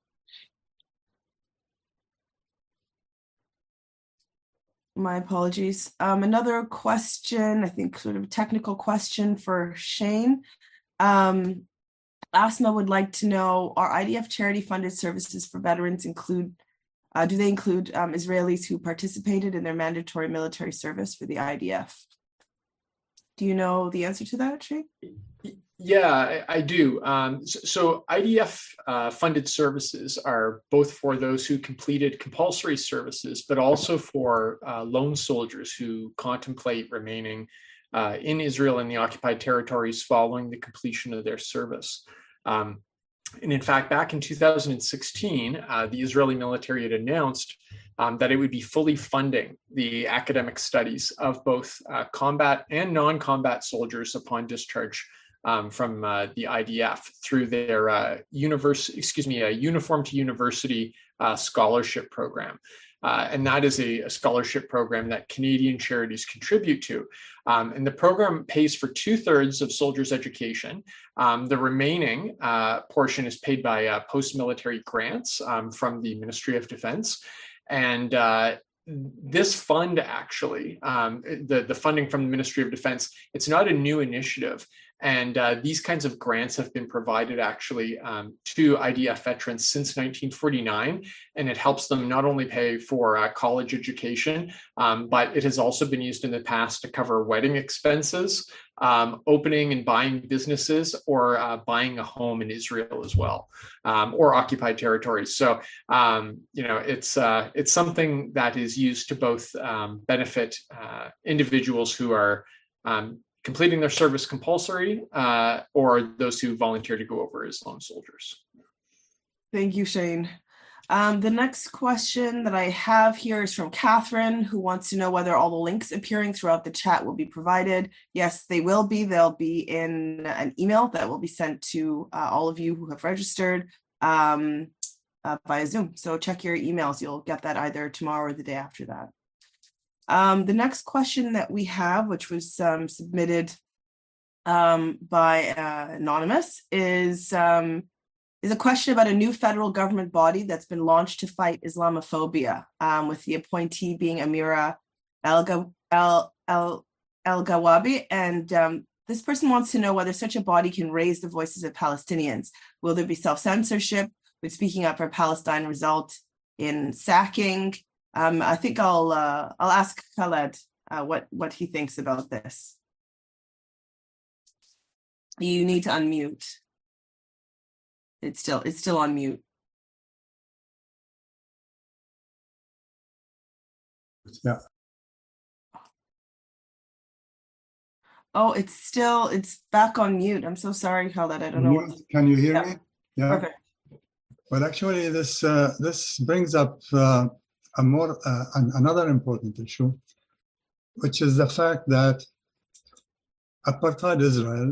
My apologies. Another question, I think sort of a technical question for Shane. Asma would like to know, are IDF charity funded services for veterans do they include Israelis who participated in their mandatory military service for the IDF? Do you know the answer to that, Shane? Yeah, I do. So IDF funded services are both for those who completed compulsory services, but also for lone soldiers who contemplate remaining in Israel and the occupied territories following the completion of their service. And in fact, back in 2016, the Israeli military had announced that it would be fully funding the academic studies of both combat and non-combat soldiers upon discharge from the IDF through their uniform to university scholarship program. And that is a scholarship program that Canadian charities contribute to. And the program pays for 2/3 of soldiers' education. The remaining portion is paid by post-military grants from the Ministry of Defense. And this fund actually, the funding from the Ministry of Defense, it's not a new initiative. And these kinds of grants have been provided actually to IDF veterans since 1949. And it helps them not only pay for college education, but it has also been used in the past to cover wedding expenses, opening and buying businesses, or buying a home in Israel as well, or occupied territories. So, it's something that is used to both benefit individuals who are completing their service compulsory, or those who volunteer to go over as lone soldiers. Thank you, Shane. The next question that I have here is from Catherine, who wants to know whether all the links appearing throughout the chat will be provided. Yes, they will be. They'll be in an email that will be sent to all of you who have registered. via Zoom. So check your emails. You'll get that either tomorrow or the day after that. The next question that we have, which was submitted by Anonymous, is a question about a new federal government body that's been launched to fight Islamophobia, with the appointee being Amira El-Gawabi. And this person wants to know whether such a body can raise the voices of Palestinians. Will there be self-censorship? Would speaking up for Palestine result in sacking? I think I'll ask Khaled what he thinks about this. You need to unmute. It's still on mute. Yeah. Oh, it's back on mute. I'm so sorry, Khaled. I don't know. Can you hear me? Yeah. Perfect. Well, actually, this brings up another important issue, which is the fact that apartheid Israel,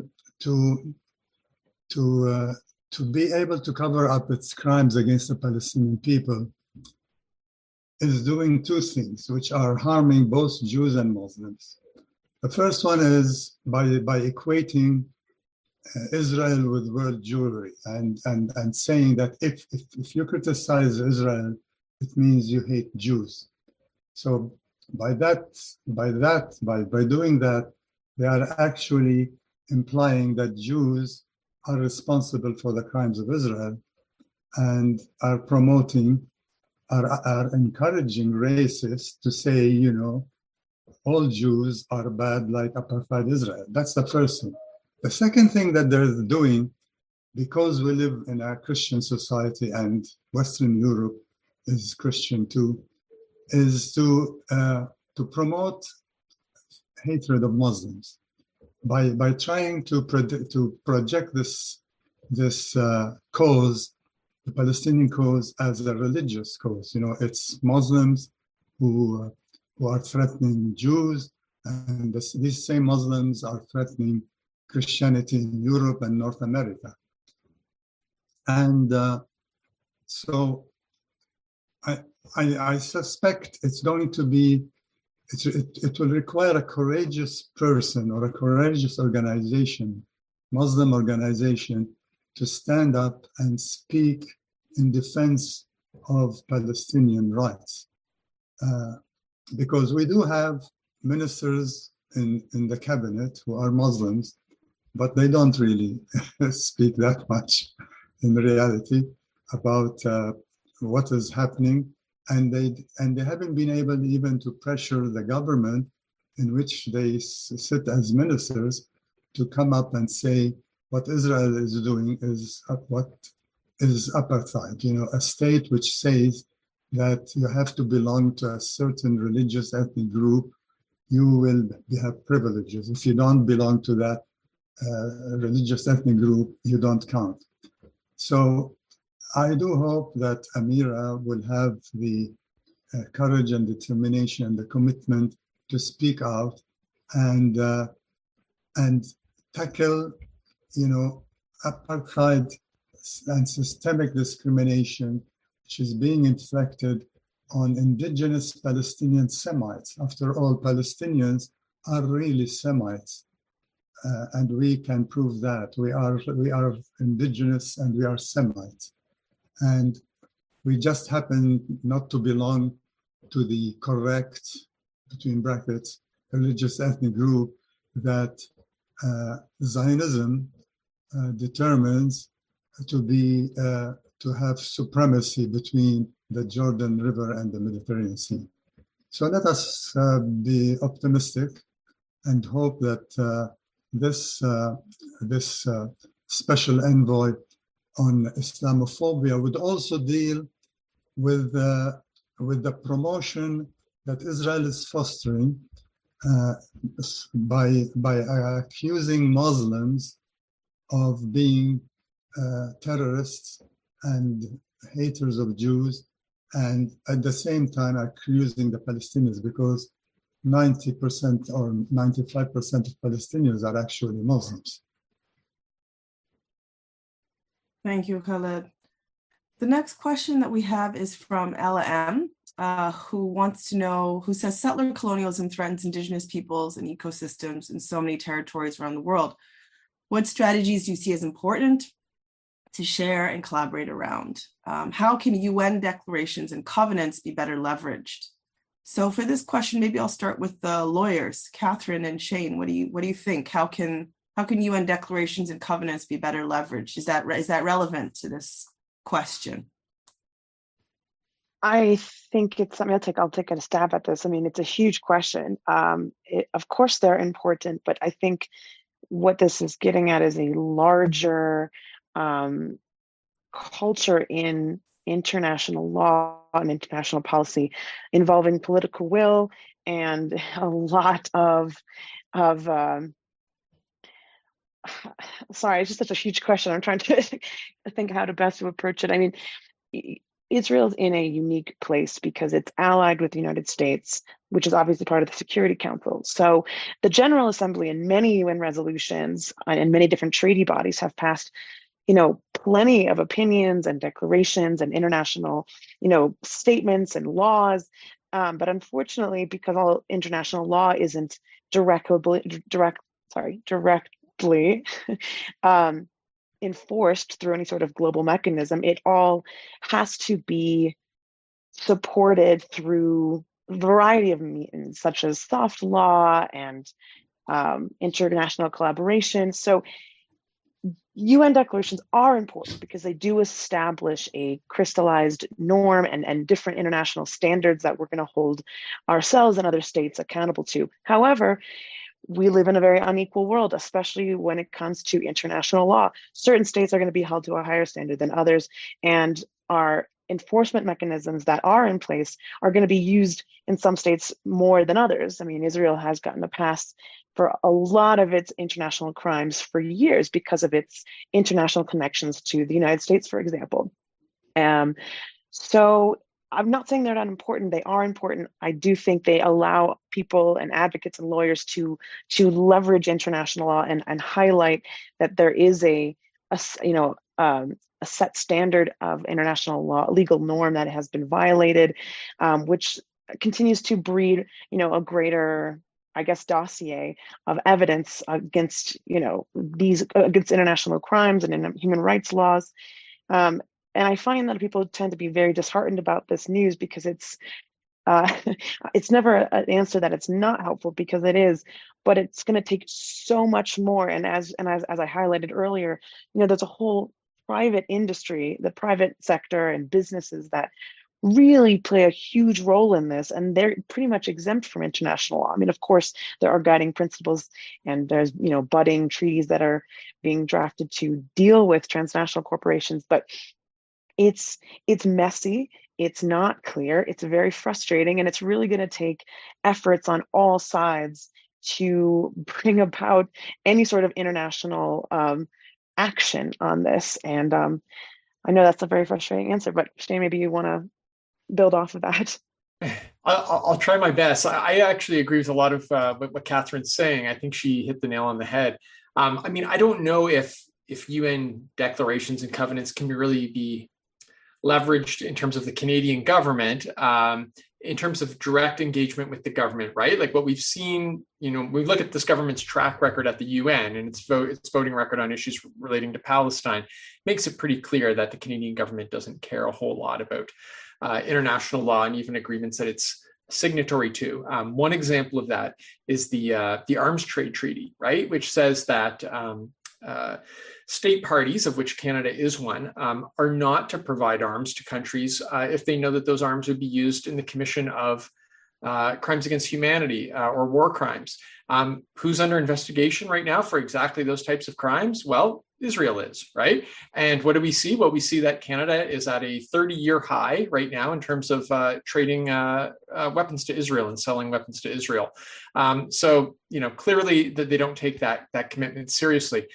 to be able to cover up its crimes against the Palestinian people, is doing two things which are harming both Jews and Muslims. The first one is by equating Israel with world Jewry and saying that if you criticize Israel, it means you hate Jews. So by doing that, they are actually implying that Jews are responsible for the crimes of Israel and are encouraging racists to say, all Jews are bad like apartheid Israel. That's the first thing. The second thing that they're doing, because we live in a Christian society and Western Europe is Christian too, is to promote hatred of Muslims by trying to project this cause, the Palestinian cause, as a religious cause. It's Muslims who are threatening Jews, and these same Muslims are threatening Christianity in Europe and North America. And so I suspect it's going to be, it will require a courageous person or a courageous organization, Muslim organization, to stand up and speak in defense of Palestinian rights. Because we do have ministers in the cabinet who are Muslims, but they don't really speak that much in reality about what is happening. And they haven't been able even to pressure the government in which they sit as ministers to come up and say what Israel is doing is what is apartheid, a state which says that you have to belong to a certain religious ethnic group, you will have privileges. If you don't belong to that religious ethnic group, you don't count. So I do hope that Amira will have the courage and determination and the commitment to speak out and tackle, apartheid and systemic discrimination, which is being inflicted on indigenous Palestinian Semites. After all, Palestinians are really Semites, and we can prove that. We are indigenous and we are Semites. And we just happen not to belong to the correct, between brackets, religious ethnic group that Zionism determines to have supremacy between the Jordan River and the Mediterranean Sea. So let us be optimistic and hope that this special envoy on Islamophobia would also deal with the promotion that Israel is fostering by accusing Muslims of being terrorists and haters of Jews, and at the same time accusing the Palestinians, because 90% or 95% of Palestinians are actually Muslims. Thank you, Khaled. The next question that we have is from Ella M., who says settler colonialism threatens indigenous peoples and ecosystems in so many territories around the world. What strategies do you see as important to share and collaborate around? How can UN declarations and covenants be better leveraged? So for this question, maybe I'll start with the lawyers, Catherine and Shane. What do you think? How can UN declarations and covenants be better leveraged? Is that relevant to this question? I think it's something I'll take a stab at this. I mean, it's a huge question. Of course, they're important, but I think what this is getting at is a larger culture in international law and international policy involving political will and a lot of sorry, it's just such a huge question. I'm trying to think how to best to approach it. I mean, Israel's in a unique place because it's allied with the United States, which is obviously part of the Security Council. So the General Assembly and many UN resolutions and many different treaty bodies have passed, plenty of opinions and declarations and international, statements and laws. But unfortunately, because all international law isn't directly enforced through any sort of global mechanism, it all has to be supported through a variety of means, such as soft law and international collaboration. So UN declarations are important because they do establish a crystallized norm and different international standards that we're going to hold ourselves and other states accountable to. However, we live in a very unequal world, especially when it comes to international law. Certain states are going to be held to a higher standard than others, and our enforcement mechanisms that are in place are going to be used in some states more than others. I mean, Israel has gotten a pass for a lot of its international crimes for years because of its international connections to the United States, for example. So I'm not saying they're not important. They are important. I do think they allow people and advocates and lawyers to leverage international law and highlight that there is a set standard of international law, legal norm that has been violated, which continues to breed, a greater, I guess, dossier of evidence against, against international crimes and human rights laws. And I find that people tend to be very disheartened about this news because it's never an answer that it's not helpful, because it is, but it's going to take so much more. And as I highlighted earlier, there's a whole private industry, the private sector and businesses that really play a huge role in this, and they're pretty much exempt from international law. I mean, of course, there are guiding principles, and there's budding treaties that are being drafted to deal with transnational corporations, but it's messy, it's not clear, it's very frustrating, and it's really going to take efforts on all sides to bring about any sort of international action on this. And I know that's a very frustrating answer, but Shane, maybe you want to build off of that. I'll try my best. I actually agree with a lot of what Catherine's saying. I think she hit the nail on the head. I mean, I don't know if UN declarations and covenants can really be leveraged in terms of the Canadian government, in terms of direct engagement with the government, right? Like what we've seen, we look at this government's track record at the UN and its voting record on issues relating to Palestine makes it pretty clear that the Canadian government doesn't care a whole lot about international law and even agreements that it's signatory to. One example of that is the Arms Trade Treaty, right? Which says that state parties, of which Canada is one, are not to provide arms to countries if they know that those arms would be used in the commission of crimes against humanity or war crimes. Who's under investigation right now for exactly those types of crimes? Well, Israel is, right? And what do we see? Well, we see that Canada is at a 30-year high right now in terms of trading weapons to Israel and selling weapons to Israel. So, clearly that they don't take that commitment seriously.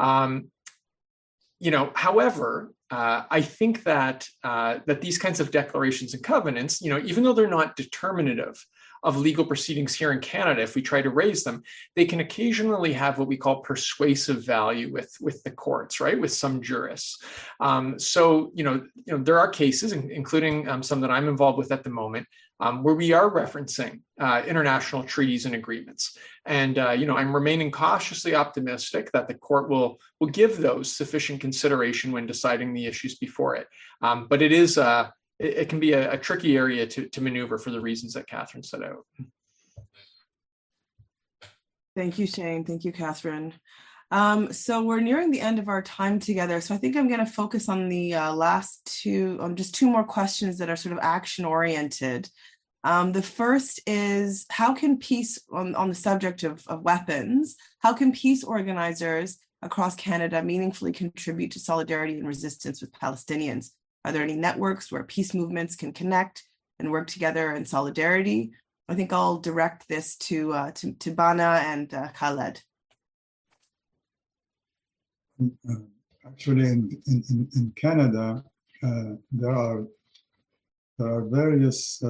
However, I think that these kinds of declarations and covenants, even though they're not determinative of legal proceedings here in Canada, if we try to raise them, they can occasionally have what we call persuasive value with the courts, right? With some jurists. So, there are cases, including some that I'm involved with at the moment, where we are referencing international treaties and agreements. And, I'm remaining cautiously optimistic that the court will give those sufficient consideration when deciding the issues before it. But it is, it can be a tricky area to maneuver for the reasons that Catherine set out. Thank you, Shane. Thank you, Catherine. So we're nearing the end of our time together. So I think I'm going to focus on the last two, just two more questions that are sort of action oriented. The first is, how can peace, on the subject of weapons, how can peace organizers across Canada meaningfully contribute to solidarity and resistance with Palestinians? Are there any networks where peace movements can connect and work together in solidarity? I think I'll direct this to Bana and Khaled. Actually, in Canada, there are various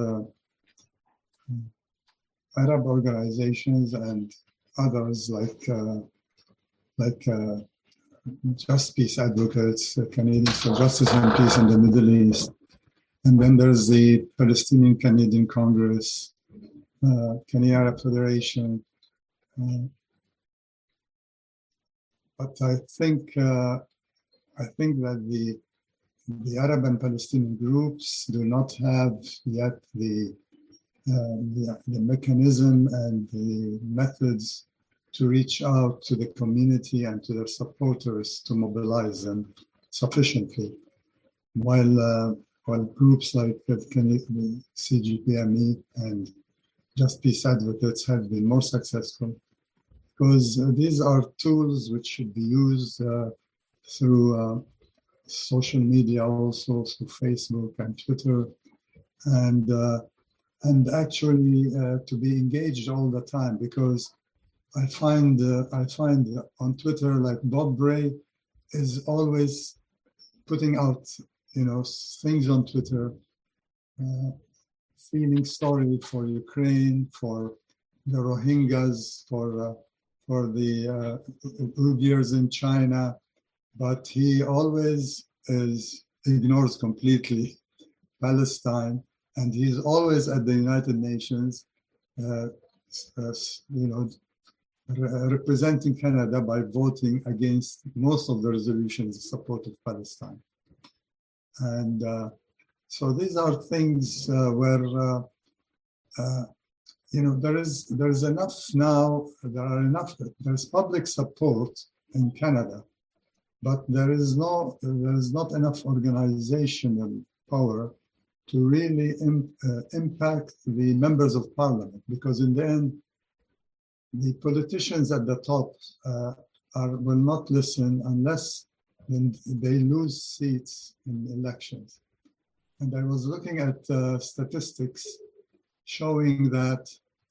Arab organizations and others like Just Peace Advocates, Canadians for Justice and Peace in the Middle East, and then there's the Palestinian Canadian Congress, Canadian Arab Federation. But I think that the Arab and Palestinian groups do not have yet the mechanism and the methods to reach out to the community and to their supporters to mobilize them sufficiently. While groups like the CGPME and Just Peace Advocates have been more successful, because these are tools which should be used through social media, also through Facebook and Twitter, and actually to be engaged all the time. Because I find on Twitter, like Bob Bray is always putting out things on Twitter, feeling sorry for Ukraine, for the Rohingyas, for the Uyghurs in China, but he always ignores completely Palestine, and he's always at the United Nations, representing Canada by voting against most of the resolutions in support of Palestine. And so these are things where there is enough now. There's public support in Canada, but there is not enough organizational power to really impact the members of parliament, because in the end, the politicians at the top will not listen unless they lose seats in elections. And I was looking at statistics showing that,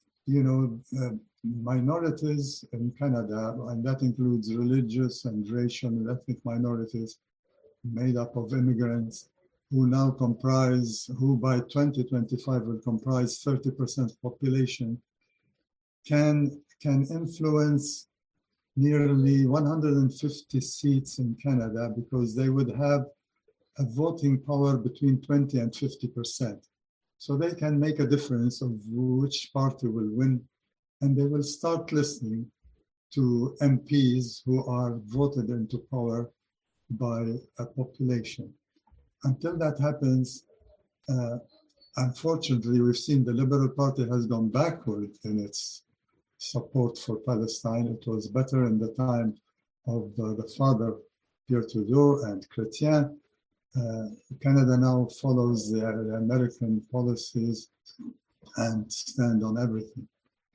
minorities in Canada, and that includes religious and racial and ethnic minorities made up of immigrants, who by 2025 will comprise 30% of population, can influence nearly 150 seats in Canada, because they would have a voting power between 20 and 50%. So they can make a difference of which party will win, and they will start listening to MPs who are voted into power by a population. Until that happens, unfortunately, we've seen the Liberal Party has gone backward in its support for Palestine. It was better in the time of the father, Pierre Trudeau and Chrétien. Canada now follows the American policies and stand on everything.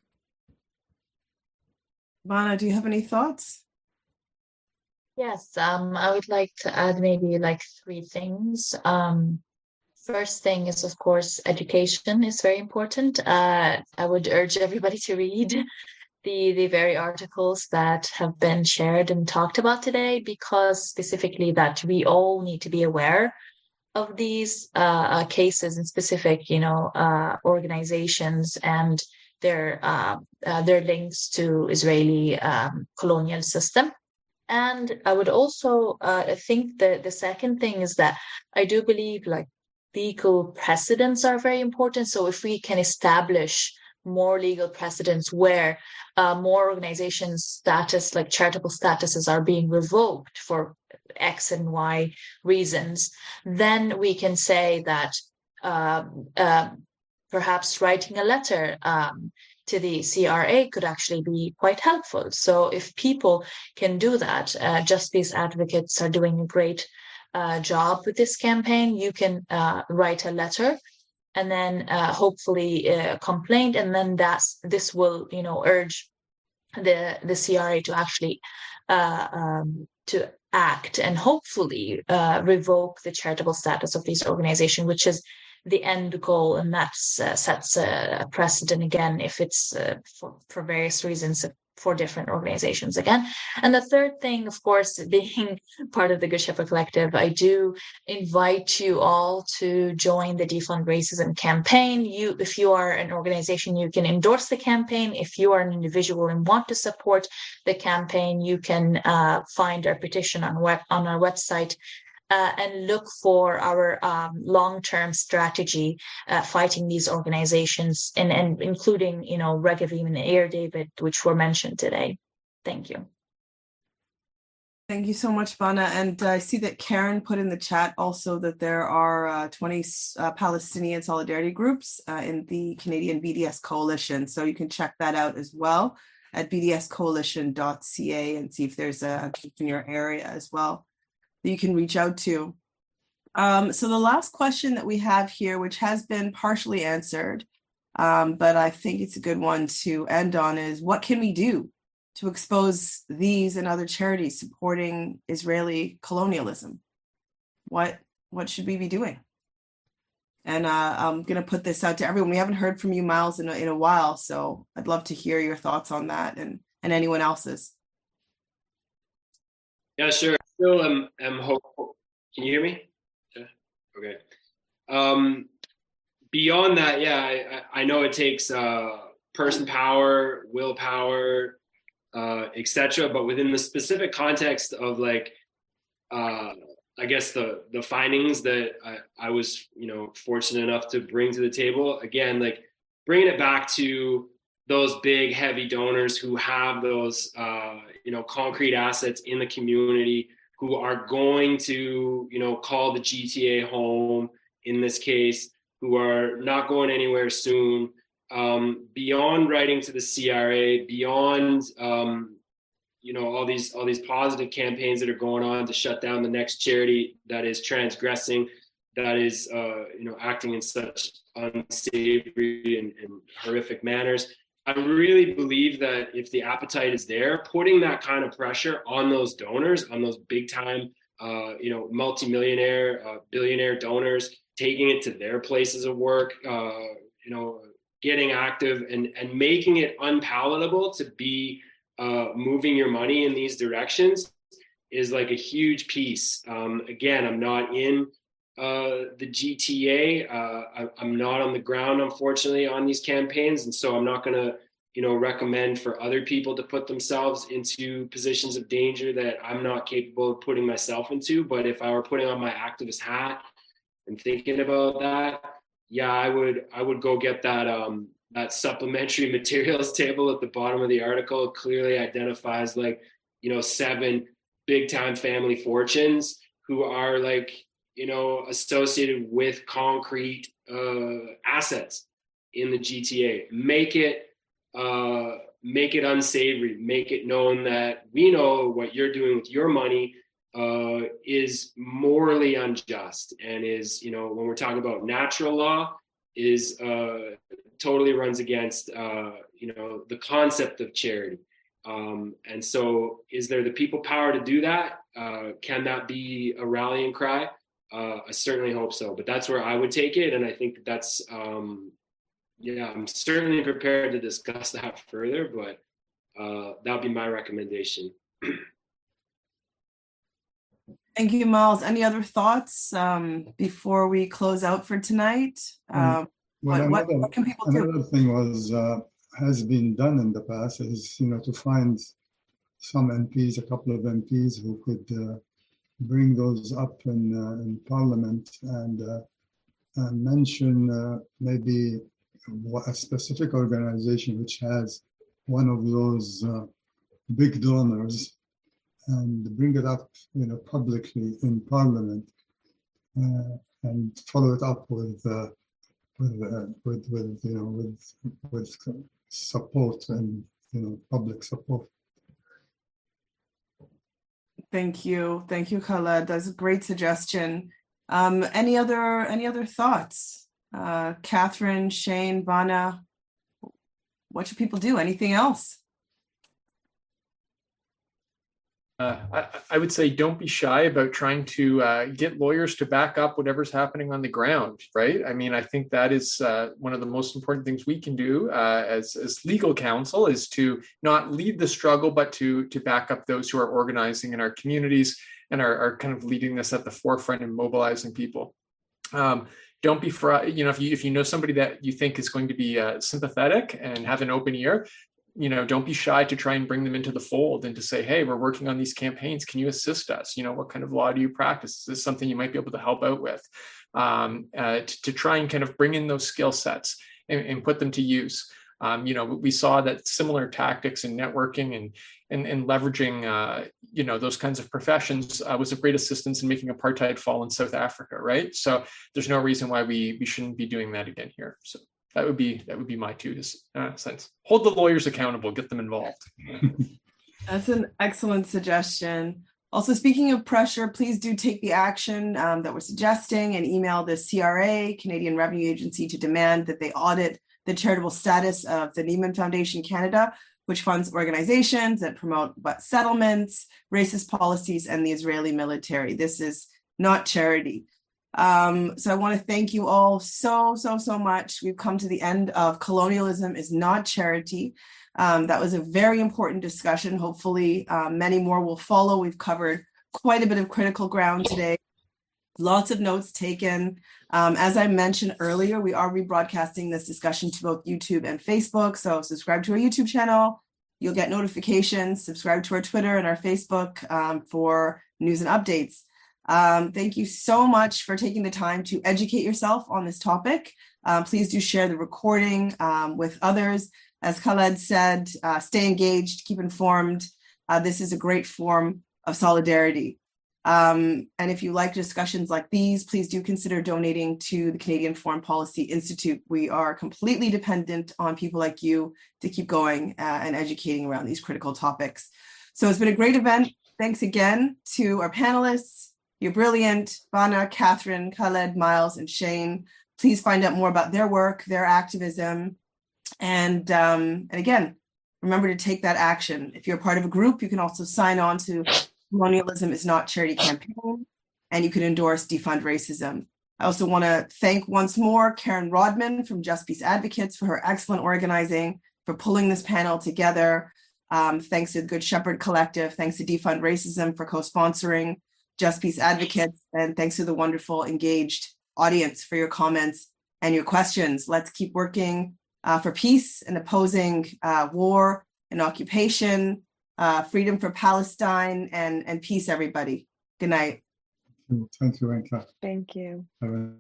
Bana, do you have any thoughts? Yes, I would like to add maybe like three things. First thing is, of course, education is very important. I would urge everybody to read the very articles that have been shared and talked about today, because specifically that we all need to be aware of these cases in specific, organizations and their links to Israeli colonial system. And I would also think that the second thing is that I do believe like legal precedents are very important. So if we can establish more legal precedents where more organizations' status, like charitable statuses, are being revoked for X and Y reasons, then we can say that perhaps writing a letter to the CRA could actually be quite helpful. So if people can do that, Justice Advocates are doing a great job with this campaign. You can write a letter and then hopefully a complaint, and then this will urge the CRA to actually to act and hopefully revoke the charitable status of these organizations, which is the end goal, and that sets a precedent again if it's for various reasons for different organizations again. And the third thing, of course, being part of the Good Shepherd Collective, I do invite you all to join the Defund Racism campaign. If you are an organization, you can endorse the campaign. If you are an individual and want to support the campaign, you can find our petition on our website. And look for our long-term strategy fighting these organizations, and including, Regavim and Air David, which were mentioned today. Thank you. Thank you so much, Bana. And I see that Karen put in the chat also that there are 20 Palestinian solidarity groups in the Canadian BDS Coalition. So you can check that out as well at bdscoalition.ca and see if there's a group in your area as well that you can reach out to. So the last question that we have here, which has been partially answered, but I think it's a good one to end on, is what can we do to expose these and other charities supporting Israeli colonialism? What should we be doing? And I'm going to put this out to everyone. We haven't heard from you, Miles, in a while, so I'd love to hear your thoughts on that and anyone else's. Yeah, sure. Still am hopeful. Can you hear me? Yeah. Okay. Beyond that, yeah, I know it takes person power, willpower, etc. But within the specific context of I guess the findings that I was fortunate enough to bring to the table, again, bringing it back to those big heavy donors who have those concrete assets in the community, who are going to call the GTA home in this case, who are not going anywhere soon, beyond writing to the CRA, beyond all these positive campaigns that are going on to shut down the next charity that is transgressing, that is acting in such unsavory and horrific manners. I really believe that if the appetite is there, putting that kind of pressure on those donors, on those big time, multimillionaire, billionaire donors, taking it to their places of work, getting active and making it unpalatable to be moving your money in these directions is a huge piece. Again, I'm not in the GTA. I'm not on the ground, unfortunately, on these campaigns. And so I'm not going to, recommend for other people to put themselves into positions of danger that I'm not capable of putting myself into. But if I were putting on my activist hat and thinking about that, yeah, I would go get that supplementary materials table at the bottom of the article. It clearly identifies 7 big time family fortunes who are associated with concrete assets in the GTA. Make it unsavory. Make it known that we know what you're doing with your money is morally unjust, and is, when we're talking about natural law, is totally runs against the concept of charity. And so is there the people power to do that? Can that be a rallying cry? I certainly hope so, but that's where I would take it. And I think that's, I'm certainly prepared to discuss that further, but that would be my recommendation. Thank you, Miles. Any other thoughts before we close out for tonight? What can people do? Another thing has been done in the past is, to find some MPs, a couple of MPs who could bring those up in Parliament and mention maybe a specific organization which has one of those big donors, and bring it up, publicly in Parliament, and follow it up with support and public support. Thank you, Khaled. That's a great suggestion. Any other thoughts? Catherine, Shane, Vana, what should people do? Anything else? I would say don't be shy about trying to get lawyers to back up whatever's happening on the ground, right? I mean, I think that is one of the most important things we can do as legal counsel, is to not lead the struggle, but to back up those who are organizing in our communities and are kind of leading this at the forefront and mobilizing people. Don't be if you know somebody that you think is going to be sympathetic and have an open ear, don't be shy to try and bring them into the fold and to say, hey, we're working on these campaigns. Can you assist us? What kind of law do you practice? Is this something you might be able to help out with? To try and kind of bring in those skill sets and put them to use. We saw that similar tactics in networking and leveraging, those kinds of professions was of great assistance in making apartheid fall in South Africa, right? So there's no reason why we shouldn't be doing that again here. So that would be my 2 cents. Hold the lawyers accountable, get them involved. That's an excellent suggestion. Also, speaking of pressure, please do take the action that we're suggesting and email the CRA, Canadian Revenue Agency, to demand that they audit the charitable status of the Neiman Foundation Canada, which funds organizations that promote settlements, racist policies, and the Israeli military. This is not charity. So I want to thank you all so much. We've come to the end of Colonialism is Not Charity. That was a very important discussion. Hopefully, many more will follow. We've covered quite a bit of critical ground today. Lots of notes taken. As I mentioned earlier, we are rebroadcasting this discussion to both YouTube and Facebook. So subscribe to our YouTube channel. You'll get notifications. Subscribe to our Twitter and our Facebook for news and updates. Thank you so much for taking the time to educate yourself on this topic. Please do share the recording with others. As Khaled said, stay engaged, keep informed. This is a great form of solidarity. And if you like discussions like these, please do consider donating to the Canadian Foreign Policy Institute. We are completely dependent on people like you to keep going and educating around these critical topics. So it's been a great event. Thanks again to our panelists. You're brilliant. Vana, Catherine, Khaled, Miles, and Shane. Please find out more about their work, their activism. And again, remember to take that action. If you're a part of a group, you can also sign on to Colonialism is Not Charity campaign, and you can endorse Defund Racism. I also want to thank once more Karen Rodman from Just Peace Advocates for her excellent organizing, for pulling this panel together. Thanks to the Good Shepherd Collective. Thanks to Defund Racism for co-sponsoring Just Peace Advocates. And thanks to the wonderful engaged audience for your comments and your questions. Let's keep working for peace and opposing war and occupation, freedom for Palestine, and peace, everybody. Good night. Thank you, Anka. Thank you.